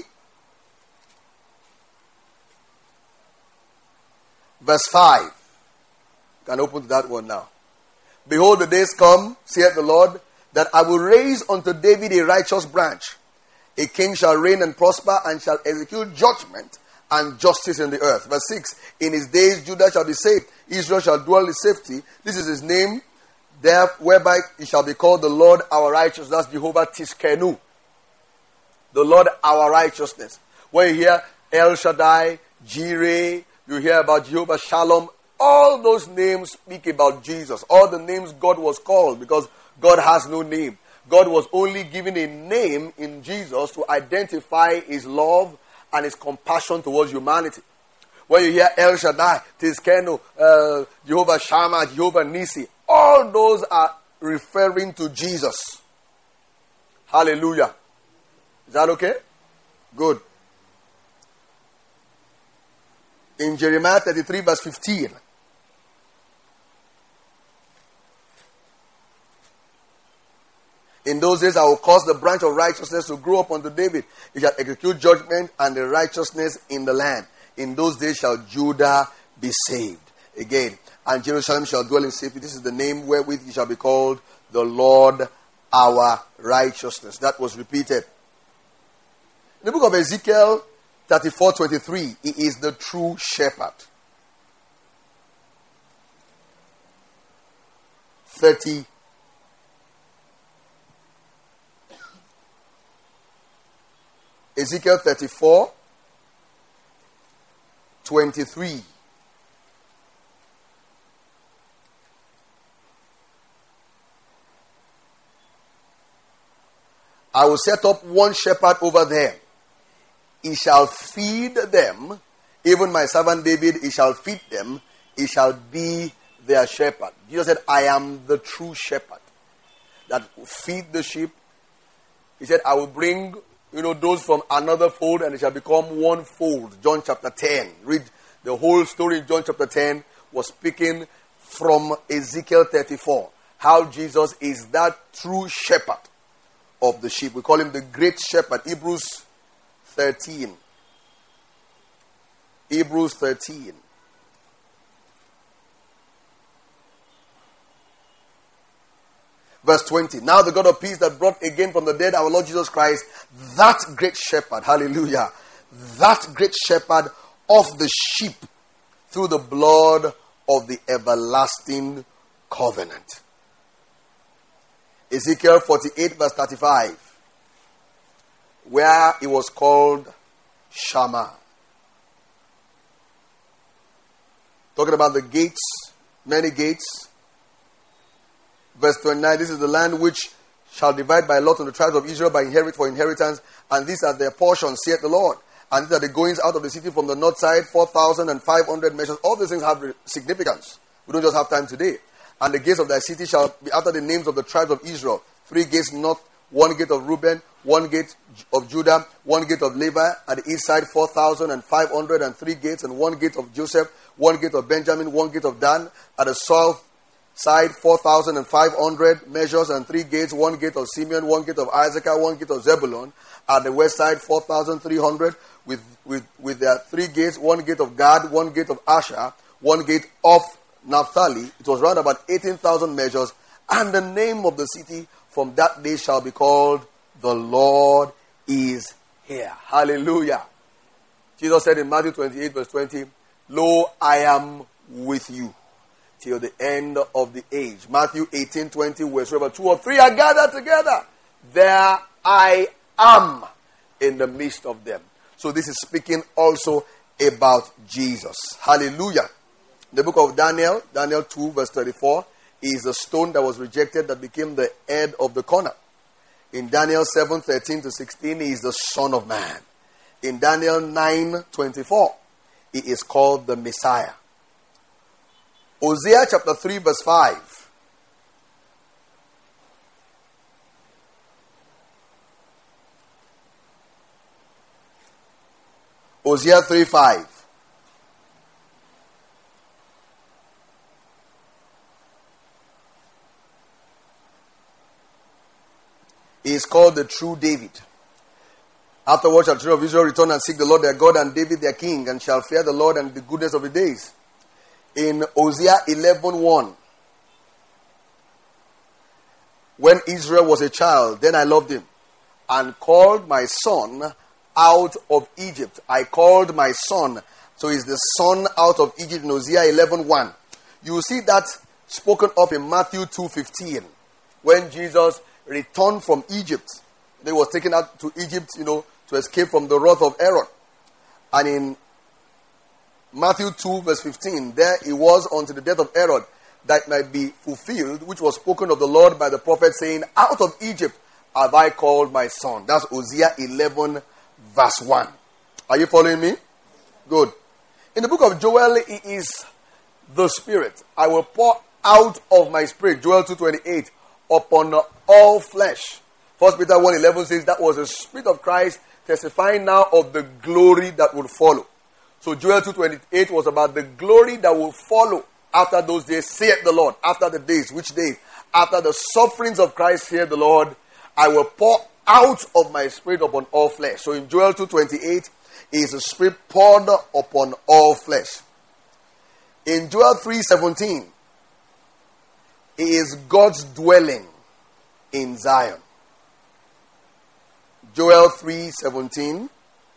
verse 5. You can open to that one now. Behold, the days come, saith the Lord, that I will raise unto David a righteous branch. A king shall reign and prosper, and shall execute judgment and justice in the earth. Verse 6. In his days Judah shall be saved, Israel shall dwell in safety. This is his name, there whereby he shall be called the Lord our righteousness. That's Jehovah Tiskenu. The Lord our righteousness. When you hear El Shaddai, Jireh, you hear about Jehovah Shalom. All those names speak about Jesus. All the names God was called, because God has no name. God was only given a name in Jesus to identify his love and his compassion towards humanity. When you hear El Shaddai, Tiskenu, Jehovah Shammah, Jehovah Nisi, all those are referring to Jesus. Hallelujah. Is that okay? Good. In Jeremiah 33 verse 15. In those days I will cause the branch of righteousness to grow up unto David. He shall execute judgment and the righteousness in the land. In those days shall Judah be saved. Again. And Jerusalem shall dwell in safety. This is the name wherewith he shall be called the Lord our righteousness. That was repeated. In the book of Ezekiel 34:23, he is the true shepherd. 30. Ezekiel 34:23. I will set up one shepherd over them. He shall feed them, even my servant David, he shall feed them, he shall be their shepherd. Jesus said, I am the true shepherd that will feed the sheep. He said, I will bring, those from another fold, and it shall become one fold. John chapter 10. Read the whole story in John chapter 10 was speaking from Ezekiel 34. How Jesus is that true shepherd of the sheep. We call him the great shepherd. Hebrews 13. Hebrews 13. Verse 20. Now the God of peace that brought again from the dead our Lord Jesus Christ, that great shepherd, hallelujah, that great shepherd of the sheep, through the blood of the everlasting covenant. Ezekiel 48 verse 35. Where he was called Shammah. Talking about the gates, many gates. Verse 29, this is the land which shall divide by lot on the tribes of Israel for inheritance, and these are their portions, saith the Lord. And these are the goings out of the city from the north side, 4,500 measures. All these things have significance. We don't just have time today. And the gates of thy city shall be after the names of the tribes of Israel. 3 gates north, 1 gate of Reuben, 1 gate of Judah, 1 gate of Levi, at the east side 4,503 gates, and 1 gate of Joseph, 1 gate of Benjamin, 1 gate of Dan, at the south side 4,500 measures and 3 gates, 1 gate of Simeon, 1 gate of Issachar, 1 gate of Zebulun, at the west side 4,300 with their 3 gates, 1 gate of Gad, 1 gate of Asher, 1 gate of Naphtali. It was round about 18,000 measures, and the name of the city from that day shall be called the Lord is here. Hallelujah. Jesus said in Matthew 28 verse 20, Lo, I am with you till the end of the age. Matthew 18:20, wherever 2 or 3 are gathered together, there I am in the midst of them. So this is speaking also about Jesus. Hallelujah. The book of Daniel, Daniel 2 verse 34, is the stone that was rejected that became the head of the corner. In Daniel 7, 13 to 16, he is the Son of Man. In Daniel 9, 24, he is called the Messiah. Hosea chapter 3 verse 5. Hosea 3, 5. He is called the true David. Afterwards shall the children of Israel return and seek the Lord their God and David their king, and shall fear the Lord and the goodness of his days. In Hosea 11:1, when Israel was a child, then I loved him and called my son out of Egypt. I called my son. So he's the son out of Egypt in Hosea 11:1. You will see that spoken of in Matthew 2:15, when Jesus returned from Egypt. He was taken out to Egypt, to escape from the wrath of Aaron. And in Matthew 2 verse 15, there he was unto the death of Herod, that might be fulfilled, which was spoken of the Lord by the prophet, saying, out of Egypt have I called my son. That's Hosea 11 verse 1. Are you following me? Good. In the book of Joel, he is the Spirit. I will pour out of my Spirit, Joel 2:28, upon all flesh. 1 Peter 1:11 says that was the Spirit of Christ testifying now of the glory that would follow. So Joel 2:28 was about the glory that will follow after those days, saith the Lord. After the days, which days? After the sufferings of Christ, saith the Lord, I will pour out of my Spirit upon all flesh. So in Joel 2:28, is the Spirit poured upon all flesh. In Joel 3:17, it is God's dwelling in Zion. Joel 3:17.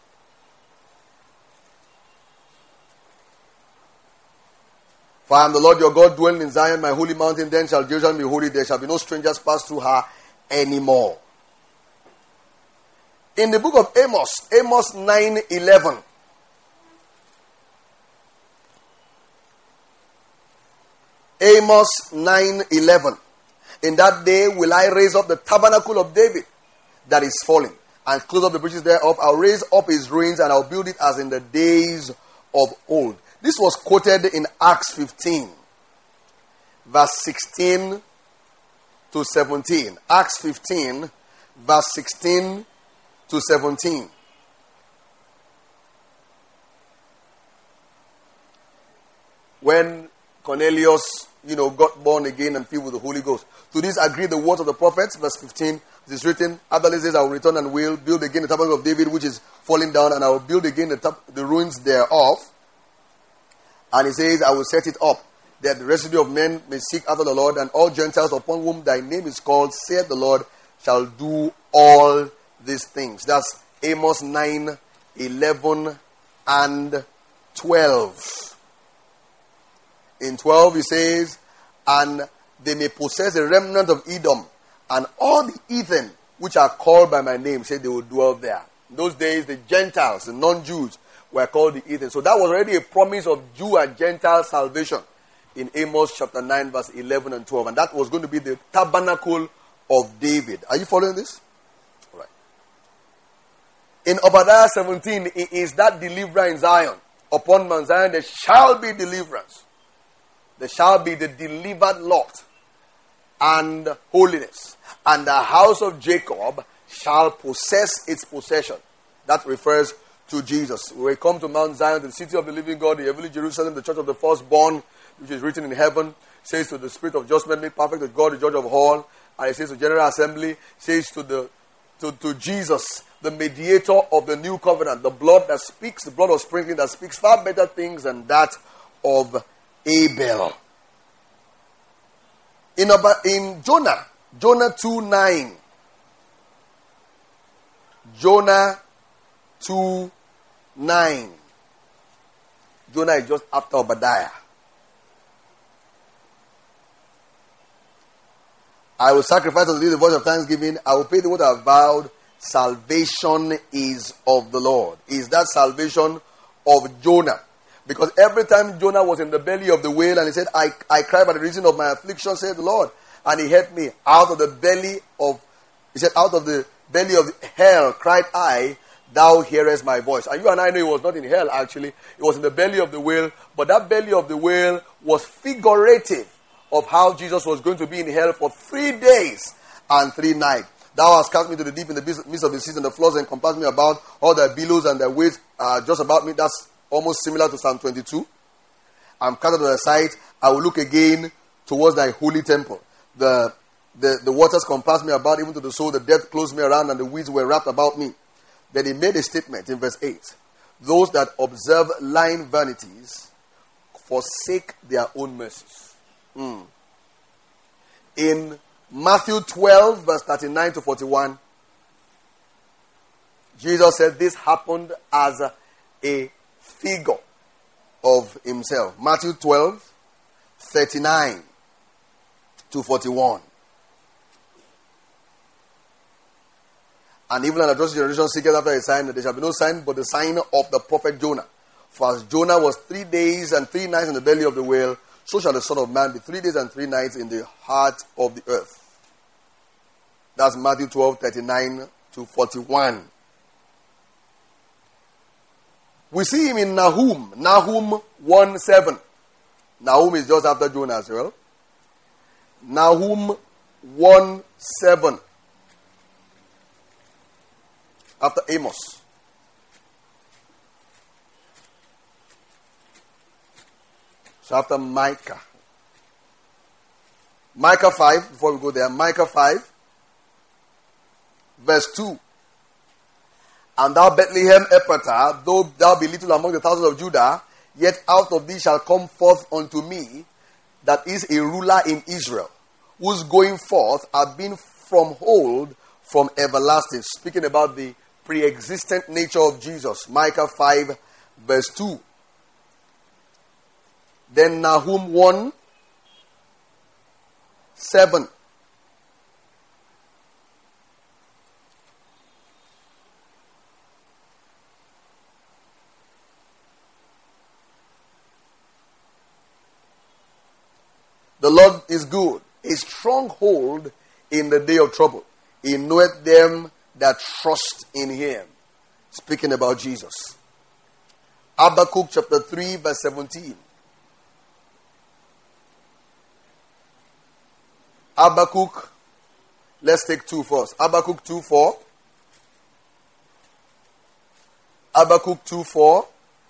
For I am the Lord your God, dwelling in Zion, my holy mountain. Then shall Jerusalem be holy. There shall be no strangers pass through her anymore. In the book of Amos, Amos 9:11. Amos 9:11. In that day will I raise up the tabernacle of David that is fallen, and close up the breaches thereof. I'll raise up his ruins, and I'll build it as in the days of old. This was quoted in Acts 15, verse 16 to 17. Acts 15, verse 16 to 17. When Cornelius, got born again and filled with the Holy Ghost. To this agree the words of the prophets, verse 15. It is written, after this days I will return and will build again the tabernacle of David, which is falling down, and I will build again the ruins thereof. And he says, I will set it up, that the residue of men may seek after the Lord, and all Gentiles upon whom thy name is called, saith the Lord, shall do all these things. That's Amos 9:11 and 12. In 12 he says, and they may possess the remnant of Edom, and all the heathen which are called by my name, say they will dwell there. In those days, the Gentiles, the non-Jews, were called the heathen. So that was already a promise of Jew and Gentile salvation in Amos chapter 9, verse 11 and 12. And that was going to be the tabernacle of David. Are you following this? All right. In Obadiah 17, it is that deliverer in Zion. Upon Mount Zion there shall be deliverance. There shall be the delivered lot and holiness. And the house of Jacob shall possess its possession. That refers to Jesus. We come to Mount Zion, the city of the living God, the heavenly Jerusalem, the church of the firstborn, which is written in heaven, says to the spirit of judgment, make perfect the God, the judge of all. And it says to General Assembly, says to Jesus, the mediator of the new covenant, the blood that speaks, the blood of sprinkling that speaks far better things than that of Abel. In Jonah 2:9. Jonah 2:9. Jonah is just after Obadiah. I will sacrifice unto thee the voice of thanksgiving. I will pay thee what I have vowed. Salvation is of the Lord. Is that salvation of Jonah? Because every time Jonah was in the belly of the whale and he said, I cried by the reason of my affliction, said the Lord. And he heard me out of the belly of, he said, out of the belly of hell cried I, thou hearest my voice. And you and I know he was not in hell actually. It was in the belly of the whale. But that belly of the whale was figurative of how Jesus was going to be in hell for 3 days and 3 nights. Thou hast cast me to the deep in the midst of the seas, and the floods encompass me about. All thy billows and thy waves are just about me. That's almost similar to Psalm 22. I'm cast to the side. I will look again towards thy holy temple. The waters compassed me about, even to the soul. The depth closed me around, and the weeds were wrapped about me. Then he made a statement in verse 8. Those that observe lying vanities forsake their own mercies. In Matthew 12, verse 39 to 41, Jesus said this happened as a figure of himself. Matthew 12, 39 to 41. And even an adulterous generation seeketh after a sign, that there shall be no sign but the sign of the prophet Jonah. For as Jonah was 3 days and 3 nights in the belly of the whale, so shall the Son of Man be 3 days and 3 nights in the heart of the earth. That's Matthew 12, 39 to 41. We see him in Nahum. Nahum 1:7. Nahum is just after Jonah as well. Nahum 1:7. After Amos. So after Micah. Micah 5, before we go there, Micah 5, verse 2. And thou Bethlehem Ephratah, though thou be little among the thousands of Judah, yet out of thee shall come forth unto me, that is a ruler in Israel, whose going forth have been from old, from everlasting. Speaking about the pre-existent nature of Jesus. Micah 5, verse 2. Then Nahum 1, 7. The Lord is good, a stronghold in the day of trouble. He knoweth them that trust in him. Speaking about Jesus. Habakkuk chapter 3, verse 17. Habakkuk, let's take 2 first. Habakkuk 2:4. Habakkuk 2:4.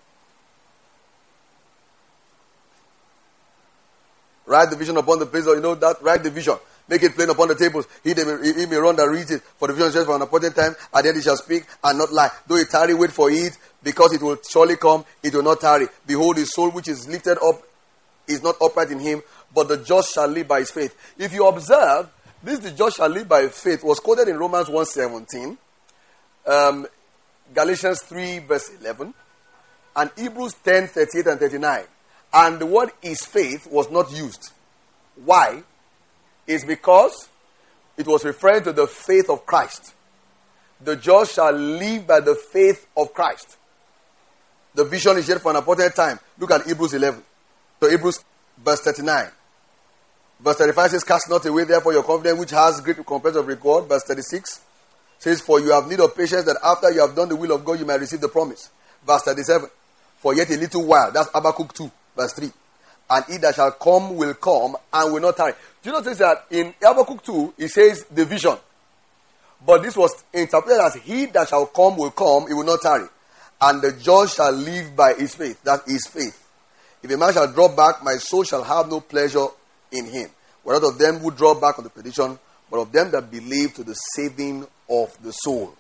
Write the vision upon the place of, that, write the vision. Make it plain upon the tables. He may run that reads it. For the vision is just for an appointed time. And then he shall speak and not lie. Though it tarry, wait for it, because it will surely come. It will not tarry. Behold, his soul which is lifted up is not upright in him, but the just shall live by his faith. If you observe, this the just shall live by faith was quoted in Romans 1:17, Galatians 3, verse 11, and Hebrews 10:38 and 39. And the word is faith was not used. Why? It's because it was referring to the faith of Christ. The just shall live by the faith of Christ. The vision is yet for an appointed time. Look at Hebrews 11. So Hebrews verse 39. Verse 35 says, cast not away therefore your confidence, which has great recompense of reward. Verse 36 says, for you have need of patience, that after you have done the will of God, you may receive the promise. Verse 37, for yet a little while. That's Habakkuk 2, verse 3. And he that shall come will come and will not tarry. Do you notice that in Habakkuk 2, it says the vision. But this was interpreted as he that shall come will come, he will not tarry. And the just shall live by his faith. That is faith. If a man shall draw back, my soul shall have no pleasure in him. We're not of them who draw back on the perdition, but of them that believe to the saving of the soul.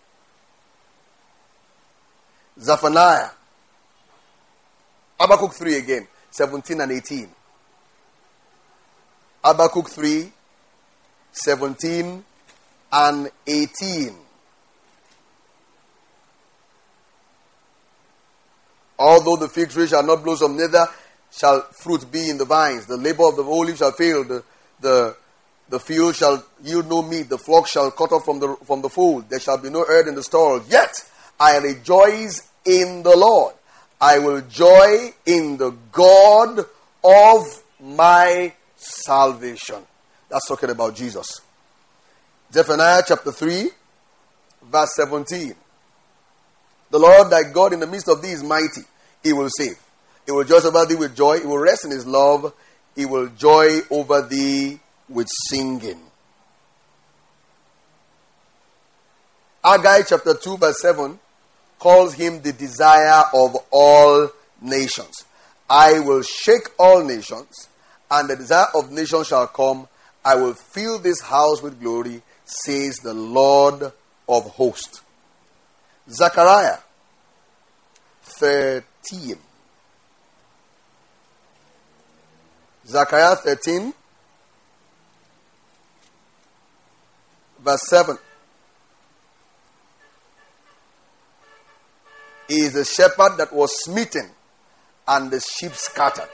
Zephaniah. Habakkuk 3 again, 17 and 18. Habakkuk 3, 17 and 18. Although the fig tree shall not blossom, neither shall fruit be in the vines. The labor of the olive shall fail. The field shall yield no meat. The flock shall cut off from the fold. There shall be no herd in the stall. Yet I rejoice in the Lord. I will joy in the God of my salvation. That's talking about Jesus. Zephaniah chapter 3, verse 17. The Lord thy God in the midst of thee is mighty. He will save. He will rejoice over thee with joy. He will rest in his love. He will joy over thee with singing. Haggai chapter 2 verse 7 calls him the desire of all nations. I will shake all nations, and the desire of nations shall come. I will fill this house with glory, says the Lord of hosts. Zechariah 13. Zechariah 13 verse 7. He is a shepherd that was smitten and the sheep scattered.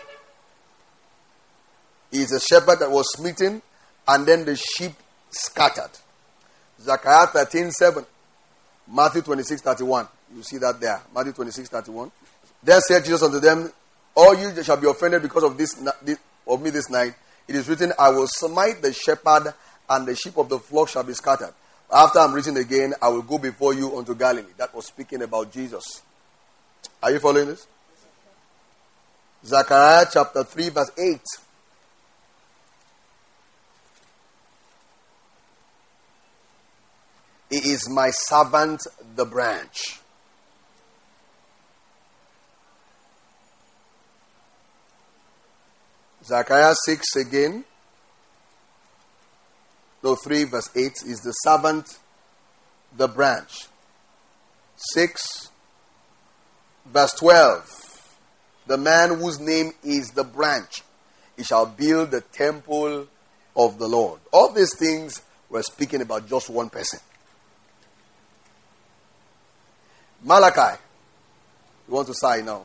He is a shepherd that was smitten and then the sheep scattered. Zechariah 13:7. Matthew 26:31. You see that there. Matthew 26:31. Then said Jesus unto them, all you that shall be offended because of me this night, it is written, I will smite the shepherd, and the sheep of the flock shall be scattered. After I'm written again, I will go before you unto Galilee. That was speaking about Jesus. Are you following this? Zechariah chapter 3 verse 8. He is my servant, the branch. Zechariah 6 again. No, 3 verse 8 is the servant, the branch. 6 verse 12. The man whose name is the branch, he shall build the temple of the Lord. All these things were speaking about just one person. Malachi. You want to sigh now?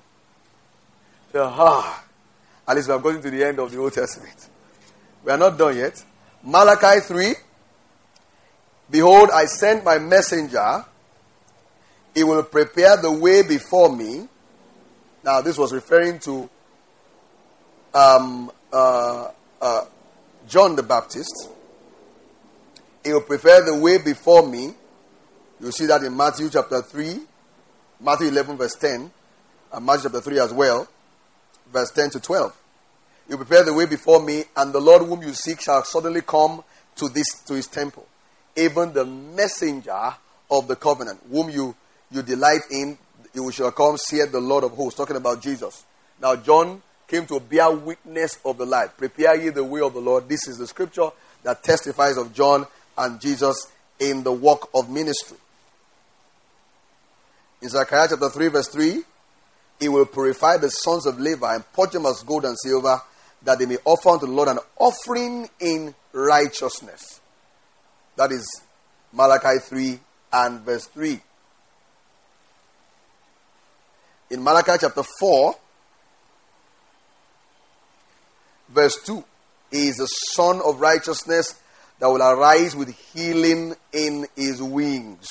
At least we have gotten to the end of the Old Testament. We are not done yet. Malachi 3. Behold, I send my messenger. He will prepare the way before me. Now, this was referring to John the Baptist. He will prepare the way before me. You see that in Matthew chapter 3, Matthew 11 verse 10, and Matthew chapter 3 as well, verse 10 to 12. He will prepare the way before me, and the Lord whom you seek shall suddenly come to his temple. Even the messenger of the covenant, whom you delight in, you shall come, saith the Lord of hosts, talking about Jesus. Now John came to bear witness of the light. Prepare ye the way of the Lord. This is the scripture that testifies of John and Jesus in the work of ministry. In Zechariah chapter 3 verse 3, he will purify the sons of Levi and purge them as gold and silver, that they may offer unto the Lord an offering in righteousness. That is Malachi 3 and verse 3. In Malachi chapter 4, verse 2, he is the son of righteousness that will arise with healing in his wings.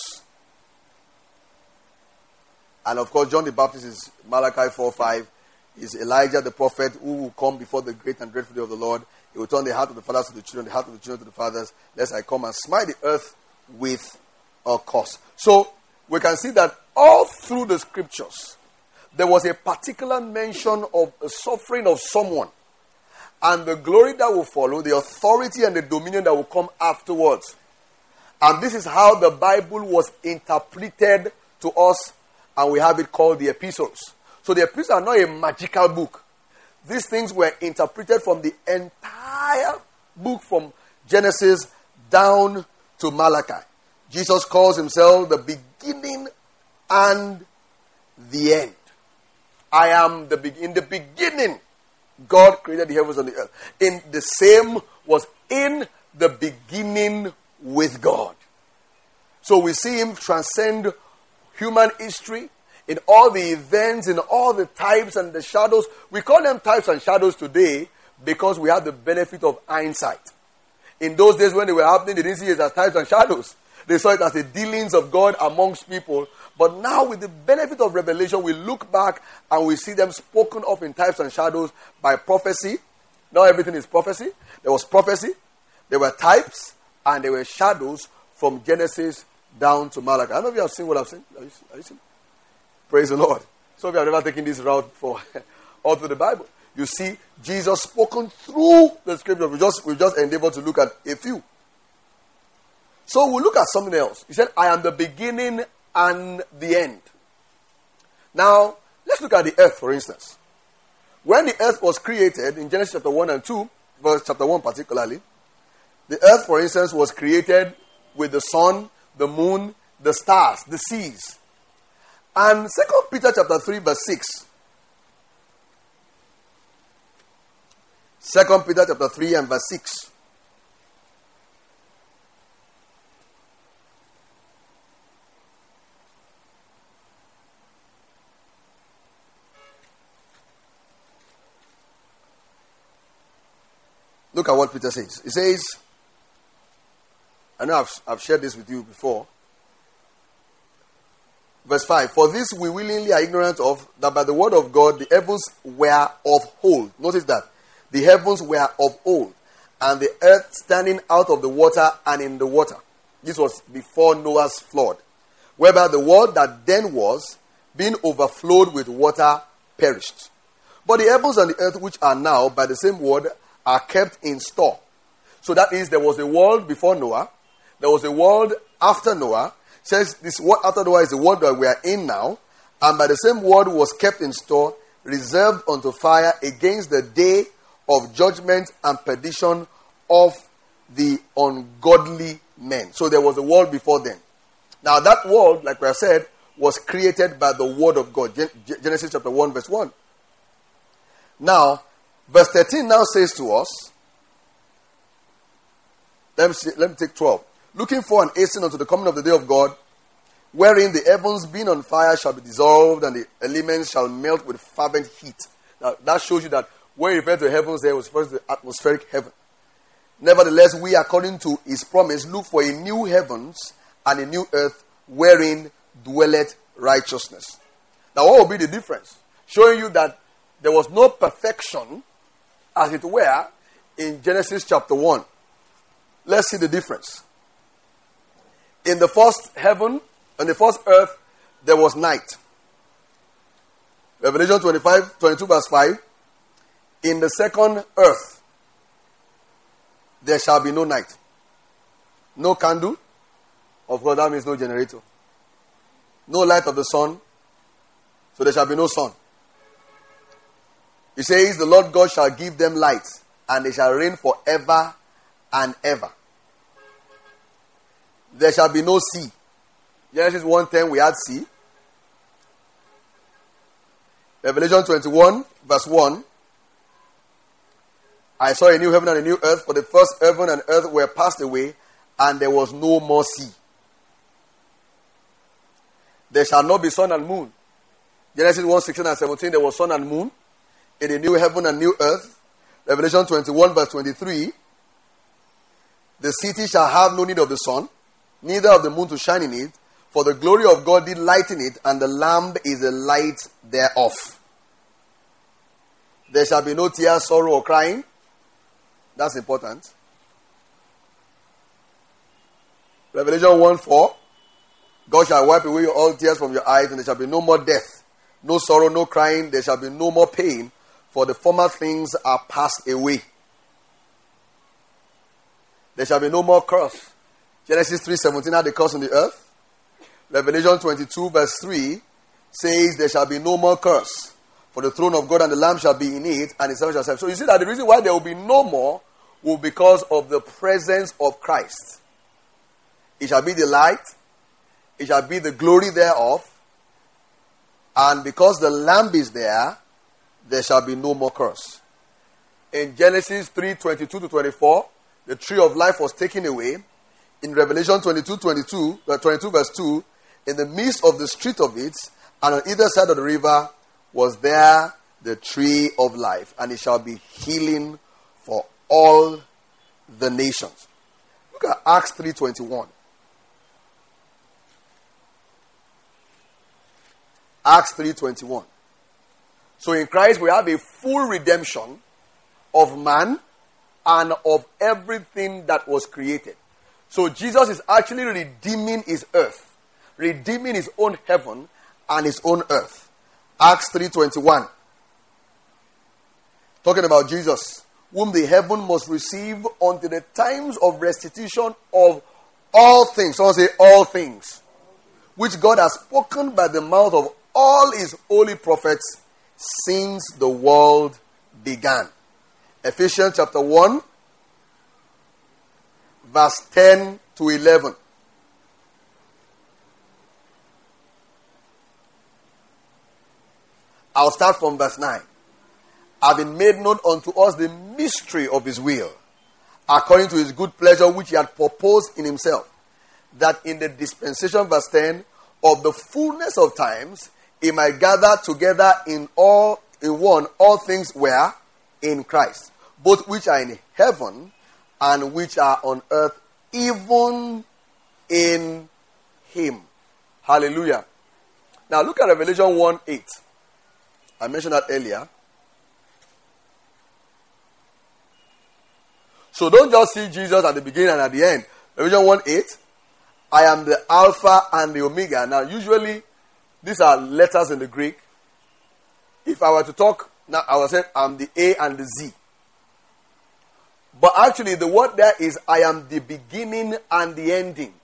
And of course, John the Baptist is Malachi 4:5. Is Elijah the prophet who will come before the great and dreadful day of the Lord. He will turn the heart of the fathers to the children, the heart of the children to the fathers, lest I come and smite the earth with a curse. So, we can see that all through the scriptures, there was a particular mention of the suffering of someone, and the glory that will follow, the authority and the dominion that will come afterwards. And this is how the Bible was interpreted to us, and we have it called the epistles. So the epistles are not a magical book. These things were interpreted from the entire book from Genesis down to Malachi. Jesus calls himself the beginning and the end. I am in the beginning, God created the heavens and the earth. In the same was in the beginning with God. So we see him transcend human history in all the events, in all the types and the shadows. We call them types and shadows today because we have the benefit of hindsight. In those days when they were happening, they didn't see it as types and shadows. They saw it as the dealings of God amongst people. But now with the benefit of revelation, we look back and we see them spoken of in types and shadows by prophecy. Not everything is prophecy. There was prophecy, there were types, and there were shadows from Genesis down to Malachi. I don't know if you have seen what I've seen. Have you seen? Praise the Lord. Some of you have never taken this route for all through the Bible. You see Jesus spoken through the scripture. We just endeavored to look at a few. So we'll look at something else. He said, I am the beginning and the end. Now, let's look at the earth, for instance. When the earth was created, in Genesis chapter 1 and 2, verse chapter 1 particularly, the earth, for instance, was created with the sun, the moon, the stars, the seas. And 2 Peter chapter 3 verse 6. 2 Peter chapter 3 and verse 6. Look at what Peter says. He says, I know I've shared this with you before. Verse 5, for this we willingly are ignorant of, that by the word of God the heavens were of old. Notice that. The heavens were of old, and the earth standing out of the water and in the water. This was before Noah's flood. Whereby the world that then was, being overflowed with water, perished. But the heavens and the earth which are now, by the same word, are kept in store. So that is, there was a world before Noah. There was a world after Noah. Says this word after Noah is the world that we are in now, and by the same word was kept in store, reserved unto fire against the day of judgment and perdition of the ungodly men. So there was a world before then. Now that world, like we have said, was created by the word of God. Genesis chapter 1 verse 1. Now, verse 13 now says to us, let me take 12. Looking for and hastening unto the coming of the day of God, wherein the heavens being on fire shall be dissolved, and the elements shall melt with fervent heat. Now, that shows you that when he referred to heavens there was first the atmospheric heaven. Nevertheless, we, according to his promise, look for a new heavens and a new earth, wherein dwelleth righteousness. Now, what will be the difference? Showing you that there was no perfection, as it were, in Genesis chapter 1. Let's see the difference. In the first heaven, and the first earth, there was night. Revelation 22 verse 5. In the second earth, there shall be no night. No candle. Of course, that means no generator. No light of the sun. So there shall be no sun. He says, the Lord God shall give them light, and they shall reign forever and ever. There shall be no sea. Genesis 1:10, we had sea. Revelation 21, verse 1. I saw a new heaven and a new earth, for the first heaven and earth were passed away, and there was no more sea. There shall not be sun and moon. Genesis 1:16 and 17, there was sun and moon in the new heaven and new earth. Revelation 21, verse 23. The city shall have no need of the sun, neither of the moon to shine in it, for the glory of God did lighten it, and the Lamb is the light thereof. There shall be no tears, sorrow, or crying. That's important. Revelation 1:4. God shall wipe away all tears from your eyes, and there shall be no more death, no sorrow, no crying. There shall be no more pain, for the former things are passed away. There shall be no more curse. Genesis 3:17 had the curse on the earth. Revelation 22 verse 3 says there shall be no more curse, for the throne of God and the Lamb shall be in it, and his servants shall serve. So you see that the reason why there will be no more will be because of the presence of Christ. It shall be the light, it shall be the glory thereof, and because the Lamb is there, there shall be no more curse. In Genesis 3:22-24, the tree of life was taken away. In Revelation 22 verse 2, in the midst of the street of it, and on either side of the river, was there the tree of life, and it shall be healing for all the nations. Look at Acts 3:21. Acts 3:21. So in Christ we have a full redemption of man and of everything that was created. So Jesus is actually redeeming his earth, redeeming his own heaven and his own earth. Acts 3:21. Talking about Jesus, whom the heaven must receive until the times of restitution of all things. Someone say all things. Which God has spoken by the mouth of all his holy prophets since the world began. Ephesians chapter 1, verse 10 to 11. I'll start from verse 9. Having made known unto us the mystery of his will, according to his good pleasure which he had purposed in himself, that in the dispensation, verse 10, of the fullness of times, he might gather together in one all things were in Christ, both which are in heaven and which are on earth, even in him. Hallelujah. Now look at Revelation 1:8. I mentioned that earlier. So don't just see Jesus at the beginning and at the end. Revelation 1:8. I am the Alpha and the Omega. Now usually these are letters in the Greek. If I were to talk now, I would say I'm the A and the Z. But actually the word there is I am the beginning and the ending.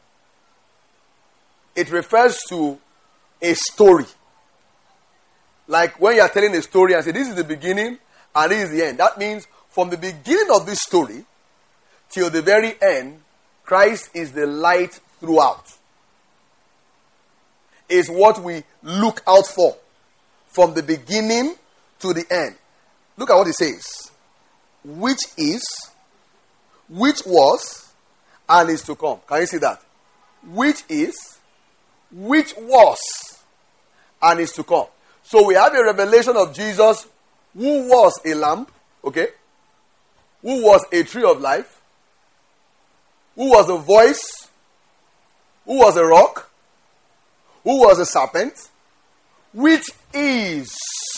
It refers to a story. Like when you are telling a story and say this is the beginning and this is the end. That means from the beginning of this story till the very end, Christ is the light throughout. Is what we look out for from the beginning to the end. Look at what it says. Which is, which was, and is to come. Can you see that? Which is, which was, and is to come. So we have a revelation of Jesus who was a lamp, okay? Who was a tree of life, who was a voice, who was a rock, who was a serpent, which is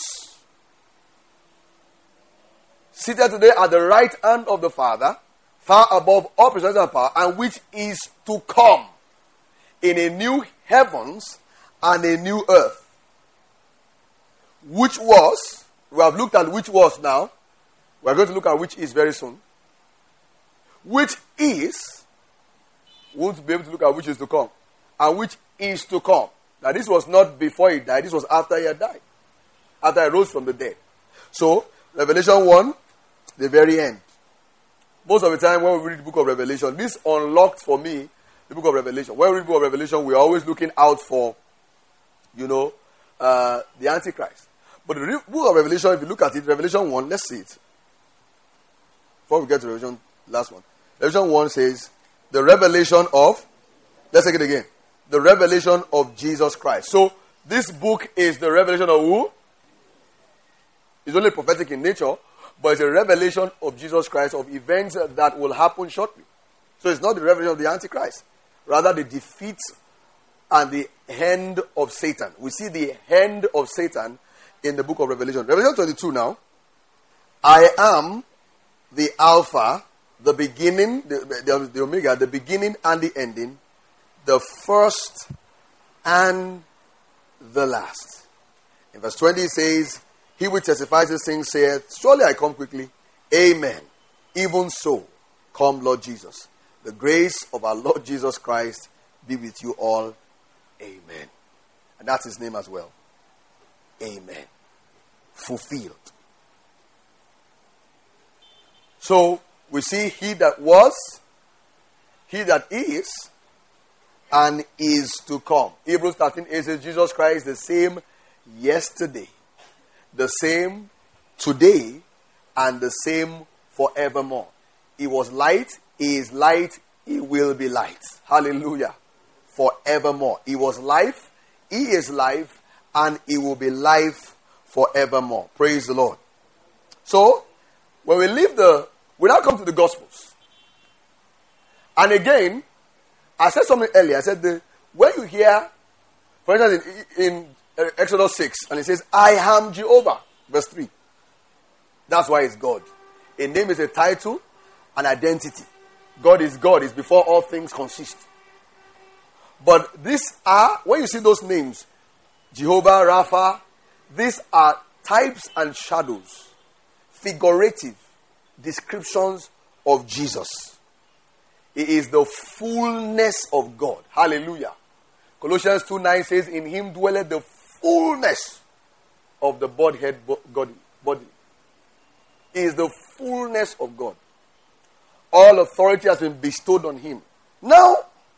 seated today at the right hand of the Father, far above all principality and power, and which is to come in a new heavens and a new earth. Which was, we have looked at which was now, we are going to look at which is very soon. Which is, we won't be able to look at which is to come. And which is to come. Now this was not before he died, this was after he had died. After he rose from the dead. So, Revelation 1, the very end. Most of the time when we read the book of Revelation, this unlocked for me the book of Revelation. When we read the book of Revelation, we are always looking out for, the Antichrist. But the book of Revelation, if you look at it, Revelation 1, let's see it. Before we get to Revelation, last one. Revelation 1 says, the revelation of, let's take it again. The revelation of Jesus Christ. So, this book is the revelation of who? It's only prophetic in nature, but it's a revelation of Jesus Christ, of events that will happen shortly. So, it's not the revelation of the Antichrist. Rather, the defeat and the end of Satan. We see the end of Satan in the book of Revelation. Revelation 22 now. I am the Alpha, the beginning, the Omega, the beginning and the ending, the first and the last. In verse 20 it says, he which testifies these things saith, surely I come quickly. Amen. Even so, come Lord Jesus. The grace of our Lord Jesus Christ be with you all. Amen. And that's his name as well. Amen. Fulfilled. So, we see he that was, he that is, and is to come. Hebrews 13:8 says Jesus Christ the same yesterday, the same today, and the same forevermore. He was light, he is light, he will be light. Hallelujah. Forevermore. He was life, he is life, and he will be life forevermore. Praise the Lord. So, when we now come to the Gospels. And again, I said something earlier. I said, when you hear, for instance, in Exodus 6, and it says, I am Jehovah. Verse 3. That's why it's God. A name is a title, an identity. God is God, is before all things consist. But these are, when you see those names, Jehovah, Rapha, these are types and shadows, figurative descriptions of Jesus. He is the fullness of God. Hallelujah. Colossians 2:9 says, in him dwelleth the fullness of the Godhead body. He is the fullness of God. All authority has been bestowed on him. Now,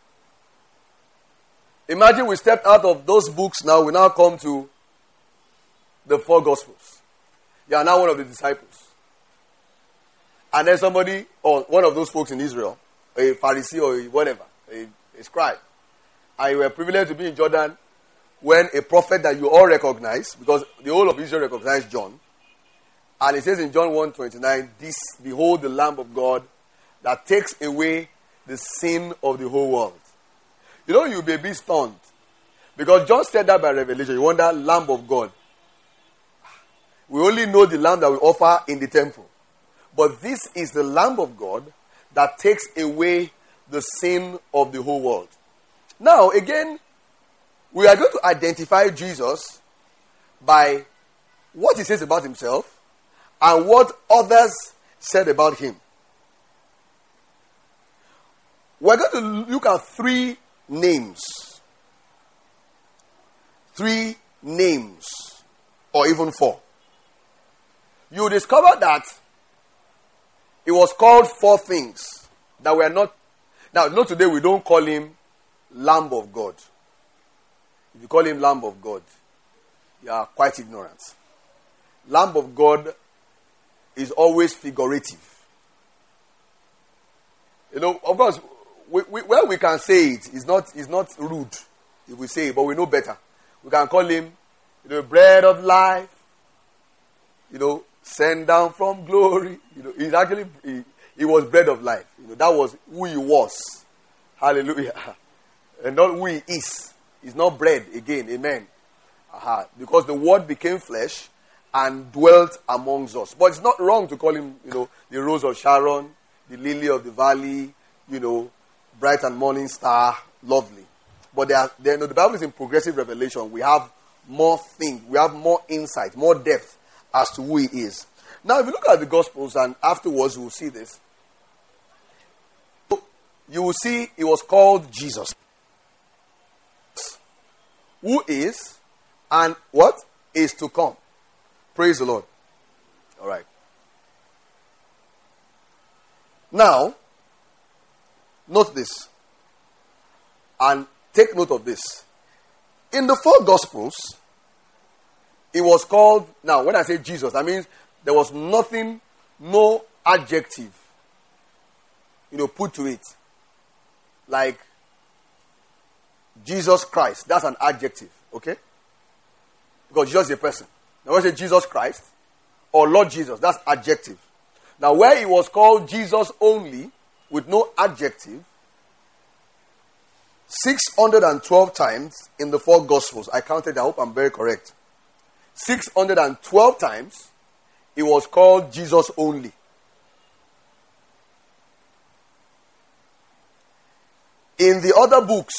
imagine we stepped out of those books now. We now come to the 4 Gospels. You are now one of the disciples. And then somebody, or one of those folks in Israel, a Pharisee or whatever, a scribe, and you were privileged to be in Jordan when a prophet that you all recognize, because the whole of Israel recognized John, and it says in John 1:29, this, behold the Lamb of God that takes away the sin of the whole world. You know, you'll be a bit stunned, because John said that by revelation. You wonder, Lamb of God. We only know the lamb that we offer in the temple. But this is the Lamb of God that takes away the sin of the whole world. Now, again, we are going to identify Jesus by what he says about himself and what others said about him. We're going to look at 3 names. 3 names, or even 4. You discover that it was called 4 things that were not. Now, not today, we don't call him Lamb of God. If you call him Lamb of God, you are quite ignorant. Lamb of God is always figurative. You know, of course, where we can say it is not rude if we say it, but we know better. We can call him, bread of life, sent down from glory. He's actually, he was bread of life. That was who he was. Hallelujah. And not who he is. He's not bread again. Amen. Because the word became flesh and dwelt amongst us. But it's not wrong to call him, the rose of Sharon, the lily of the valley, bright and morning star, lovely. But the Bible is in progressive revelation. We have more things. We have more insight, more depth as to who he is. Now, if you look at the Gospels, and afterwards you will see this, you will see it was called Jesus. Who is and what is to come. Praise the Lord. All right. Now, note this. And take note of this. In the 4 Gospels, it was called, now when I say Jesus, that means there was nothing, no adjective, put to it. Like Jesus Christ, that's an adjective, okay? Because Jesus is a person. Now when I say Jesus Christ or Lord Jesus, that's adjective. Now where it was called Jesus only with no adjective, 612 times in the 4 Gospels, I counted, I hope I'm very correct. 612 times it was called Jesus only. In the other books,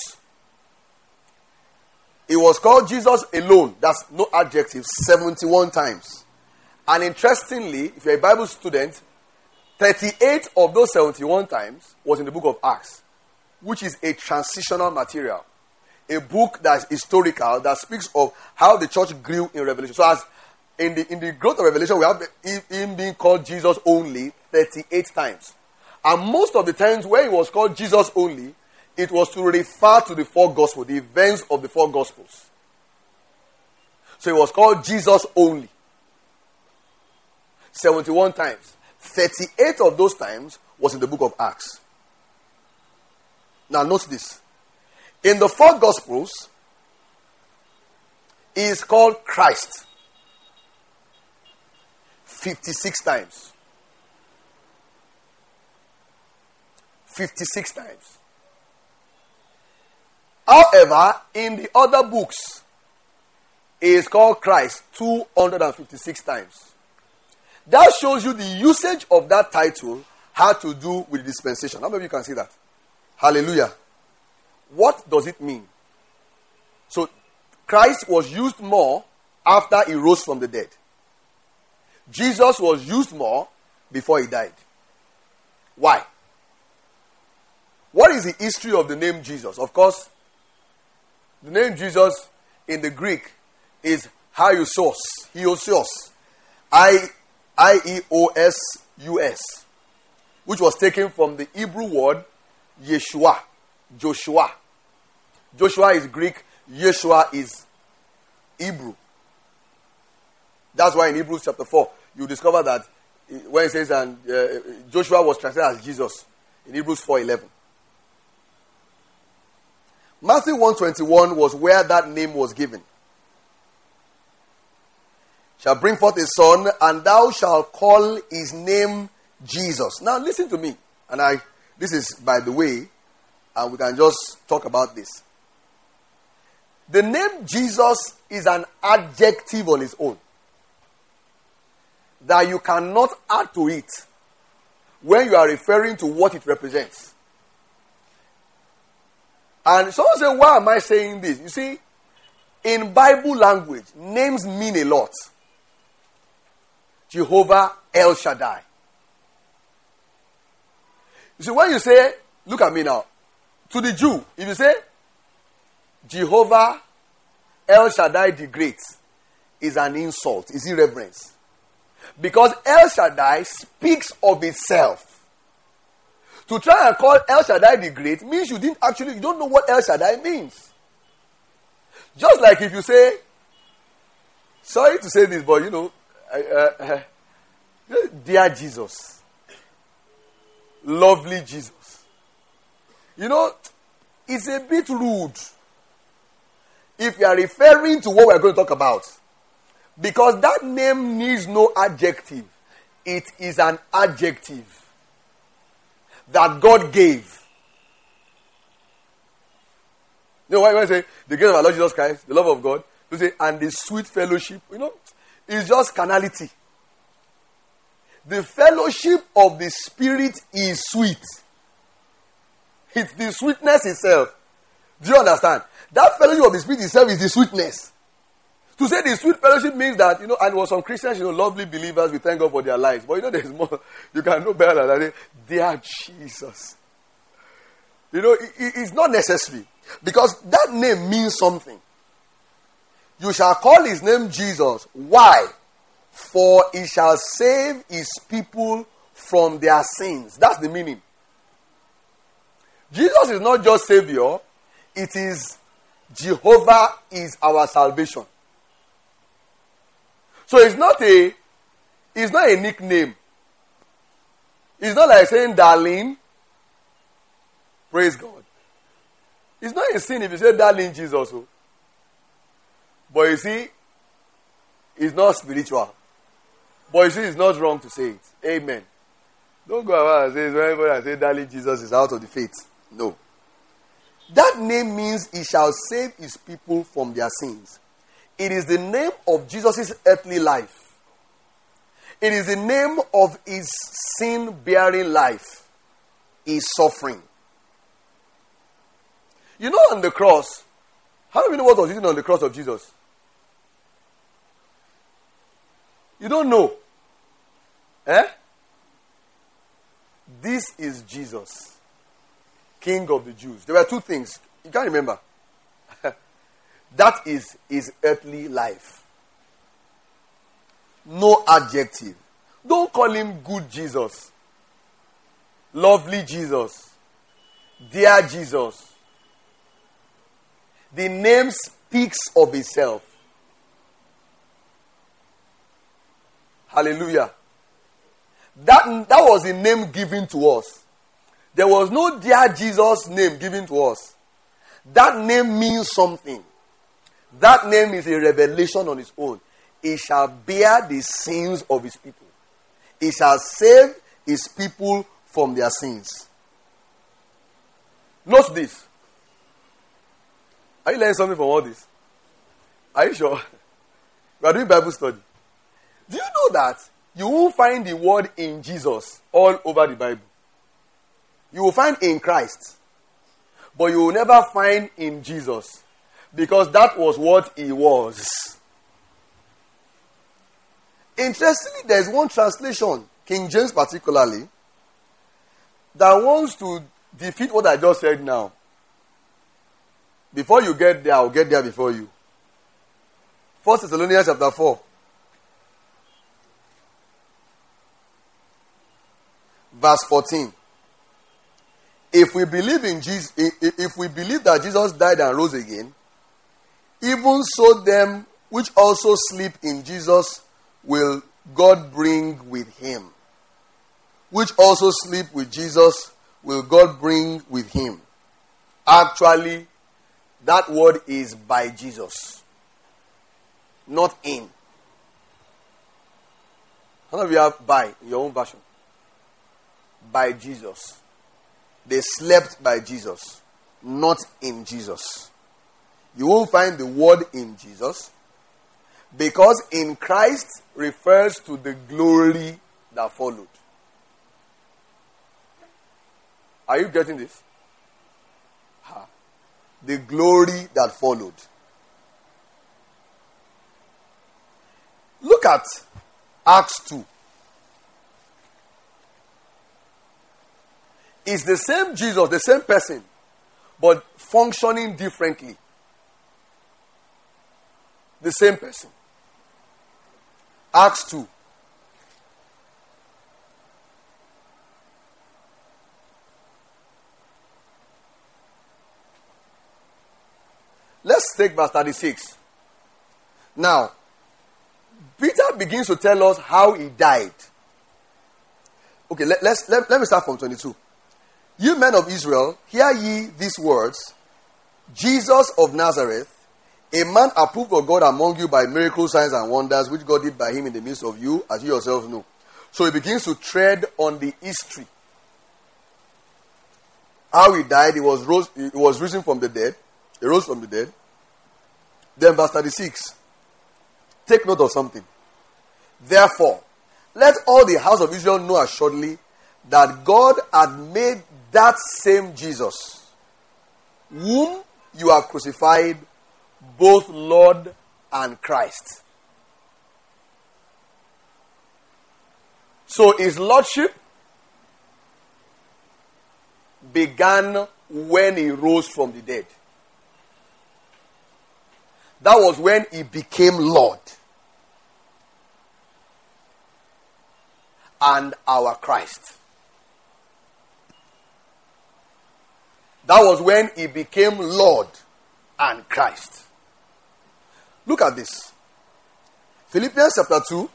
it was called Jesus alone. That's no adjective, 71 times. And interestingly, if you're a Bible student, 38 of those 71 times was in the book of Acts, which is a transitional material. A book that's historical, that speaks of how the church grew in Revelation. So as in the growth of Revelation, we have him being called Jesus only 38 times. And most of the times where it was called Jesus only, it was to refer to the 4 Gospels, the events of the 4 Gospels. So it was called Jesus only. 71 times. 38 of those times was in the book of Acts. Now note this. In the 4 Gospels, he is called Christ 56 times. 56 times. However, in the other books, is called Christ 256 times. That shows you the usage of that title had to do with dispensation. How many of you can see that? Hallelujah. What does it mean? So, Christ was used more after he rose from the dead. Jesus was used more before he died. Why? What is the history of the name Jesus? Of course, the name Jesus in the Greek is Hiesos. I-E-O-S-U-S, which was taken from the Hebrew word Yeshua. Joshua. Joshua is Greek. Yeshua is Hebrew. That's why in Hebrews chapter 4, you discover that when it says and Joshua was translated as Jesus in Hebrews 4:11. Matthew 1:21 was where that name was given. Shall bring forth a son, and thou shalt call his name Jesus. Now listen to me. And this is by the way, and we can just talk about this. The name Jesus is an adjective on its own that you cannot add to it when you are referring to what it represents. And someone say, why am I saying this? You see, in Bible language, names mean a lot. Jehovah El Shaddai. You see, when you say, look at me now, to the Jew, if you say, Jehovah El Shaddai the Great, is an insult, is irreverence. Because El Shaddai speaks of itself. To try and call El Shaddai the Great means you don't know what El Shaddai means. Just like if you say, sorry to say this, but dear Jesus, lovely Jesus. It's a bit rude if you are referring to what we are going to talk about. Because that name needs no adjective. It is an adjective that God gave. When I say the grace of our Lord Jesus Christ, the love of God, you say, and the sweet fellowship, it's just carnality. The fellowship of the Spirit is sweet. It's the sweetness itself. Do you understand? That fellowship of the Spirit itself is the sweetness. To say the sweet fellowship means that, and there were some Christians, lovely believers, we thank God for their lives. But there's more. You can know better than that. Dear Jesus. It's not necessary. Because that name means something. You shall call his name Jesus. Why? For he shall save his people from their sins. That's the meaning. Jesus is not just Savior. It is Jehovah is our salvation. So it's not a nickname. It's not like saying darling. Praise God. It's not a sin if you say darling Jesus. But you see, it's not spiritual. But you see, it's not wrong to say it. Amen. Don't go around and say, whenever I say darling Jesus is out of the faith. No. That name means he shall save his people from their sins. It is the name of Jesus' earthly life. It is the name of his sin-bearing life. His suffering. On the cross, how do we know what was written on the cross of Jesus? You don't know. This is Jesus, King of the Jews. There were two things. You can't remember. That is his earthly life. No adjective. Don't call him good Jesus, lovely Jesus, dear Jesus. The name speaks of itself. Hallelujah. That was the name given to us. There was no dear Jesus name given to us. That name means something. That name is a revelation on its own. He shall bear the sins of his people. He shall save his people from their sins. Note this. Are you learning something from all this? Are you sure? We are doing Bible study. Do you know that you will find the word in Jesus all over the Bible? You will find in Christ. But you will never find in Jesus. Because that was what he was. Interestingly, there is one translation, King James particularly, that wants to defeat what I just said now. Before you get there, I'll get there before you. 1 Thessalonians chapter 4. Verse 14. If we believe in Jesus, if we believe that Jesus died and rose again, even so them which also sleep in Jesus will God bring with him. Which also sleep with Jesus will God bring with him. Actually, that word is by Jesus. Not in. How many of you have by in your own version? By Jesus. They slept by Jesus, not in Jesus. You won't find the word in Jesus because in Christ refers to the glory that followed. Are you getting this? The glory that followed. Look at Acts 2. It's the same Jesus, the same person, but functioning differently. The same person. Acts 2. Let's take verse 36. Now, Peter begins to tell us how he died. Okay, let me start from 22. You men of Israel, hear ye these words. Jesus of Nazareth, a man approved of God among you by miracles, signs, and wonders, which God did by him in the midst of you, as you yourselves know. So he begins to tread on the history. How he died, he was risen from the dead. He rose from the dead. Then verse 36. Take note of something. Therefore, let all the house of Israel know assuredly that God had made that same Jesus, whom you have crucified, both Lord and Christ. So his lordship began when he rose from the dead. That was when he became Lord and our Christ. That was when he became Lord and Christ. Look at this. Philippians chapter 2.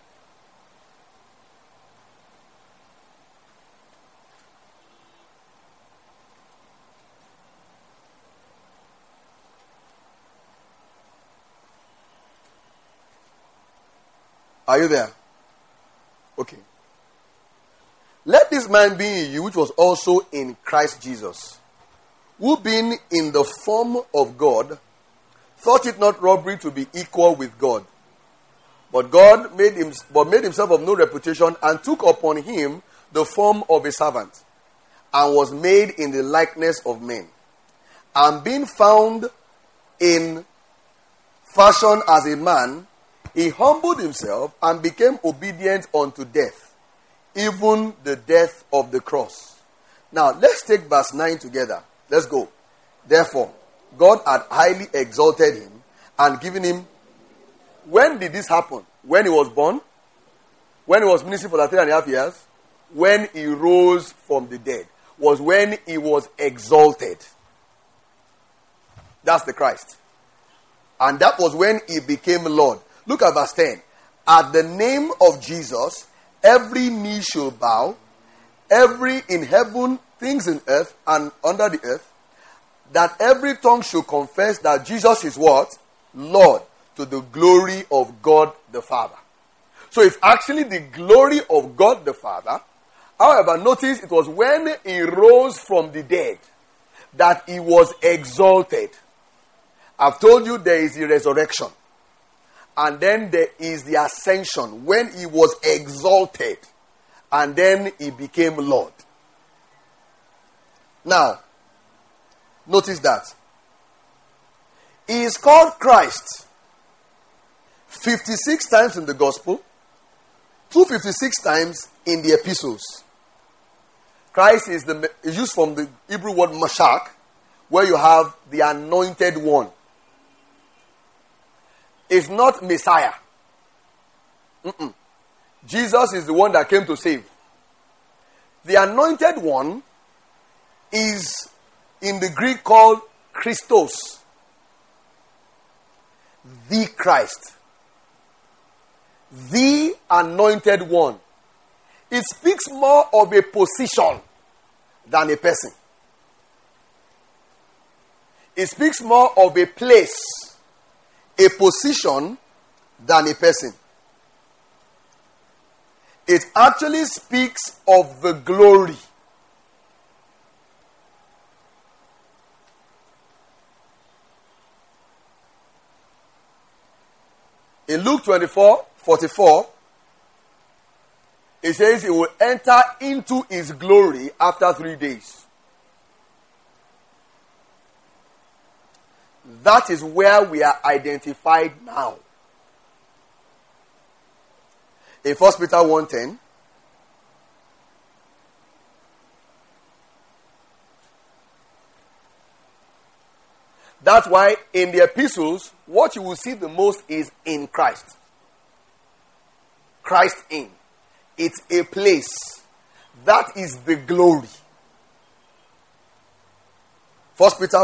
Are you there? Okay. Let this mind be in you, which was also in Christ Jesus, who being in the form of God, thought it not robbery to be equal with God. But God made himself of no reputation, and took upon him the form of a servant, and was made in the likeness of men. And being found in fashion as a man, he humbled himself and became obedient unto death, even the death of the cross. Now, let's take verse 9 together. Let's go. Therefore, God had highly exalted him and given him... When did this happen? When he was born? When he was ministering for 3.5 years? When he rose from the dead. Was when he was exalted. That's the Christ. And that was when he became Lord. Look at verse 10. At the name of Jesus, every knee shall bow, every in heaven, things in earth, and under the earth, that every tongue should confess that Jesus is what? Lord, to the glory of God the Father. So it's actually the glory of God the Father. However, notice it was when he rose from the dead that he was exalted. I've told you there is a resurrection. And then there is the ascension, when he was exalted. And then he became Lord. Now, notice that. He is called Christ 56 times in the gospel, 256 times in the epistles. Christ is used from the Hebrew word Mashach, where you have the anointed one. It's not Messiah. Jesus is the one that came to save. The anointed one is in the Greek called Christos. The Christ. The anointed one. It speaks more of a position than a person. It speaks more of a place, a position, than a person. It actually speaks of the glory. In Luke 24:44, it says he will enter into his glory after 3 days. That is where we are identified now. In 1 Peter 1:10, that's why in the epistles, what you will see the most is in Christ. Christ in. It's a place. That is the glory. 1 Peter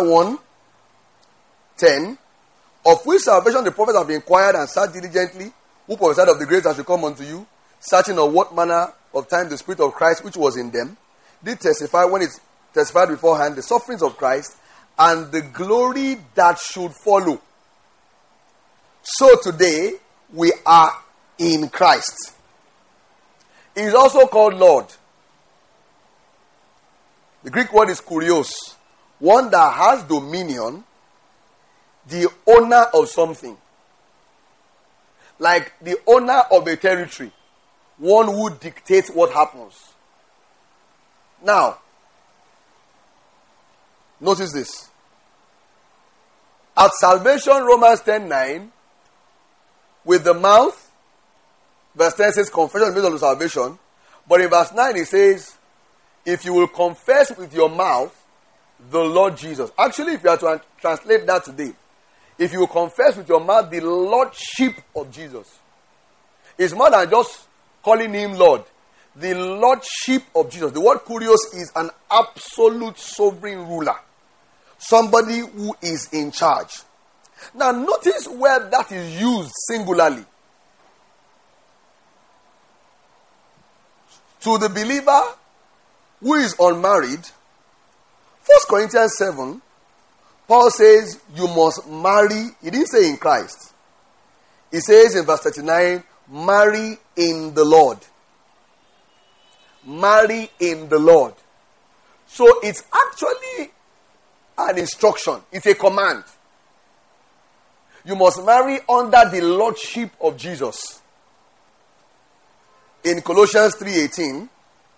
1:10, of which salvation the prophets have inquired and searched diligently, who prophesied of the grace that should come unto you, searching of what manner of time the Spirit of Christ which was in them did testify when it testified beforehand the sufferings of Christ and the glory that should follow. So today we are in Christ. He is also called Lord. The Greek word is kurios, one that has dominion, the owner of something. Like the owner of a territory, one who dictates what happens. Now, notice this. At salvation, Romans 10:9, with the mouth, verse 10 says confession is made unto salvation. But in verse 9 it says, if you will confess with your mouth the Lord Jesus. Actually, if you are to translate that today, if you will confess with your mouth the Lordship of Jesus. It's more than just calling him Lord. The Lordship of Jesus. The word kurios is an absolute sovereign ruler. Somebody who is in charge. Now notice where that is used singularly. To the believer who is unmarried, 1 Corinthians 7, Paul says you must marry. He didn't say in Christ. He says in verse 39, marry in the Lord. Marry in the Lord. So it's actually an instruction. It's a command. You must marry under the Lordship of Jesus. In Colossians 3:18,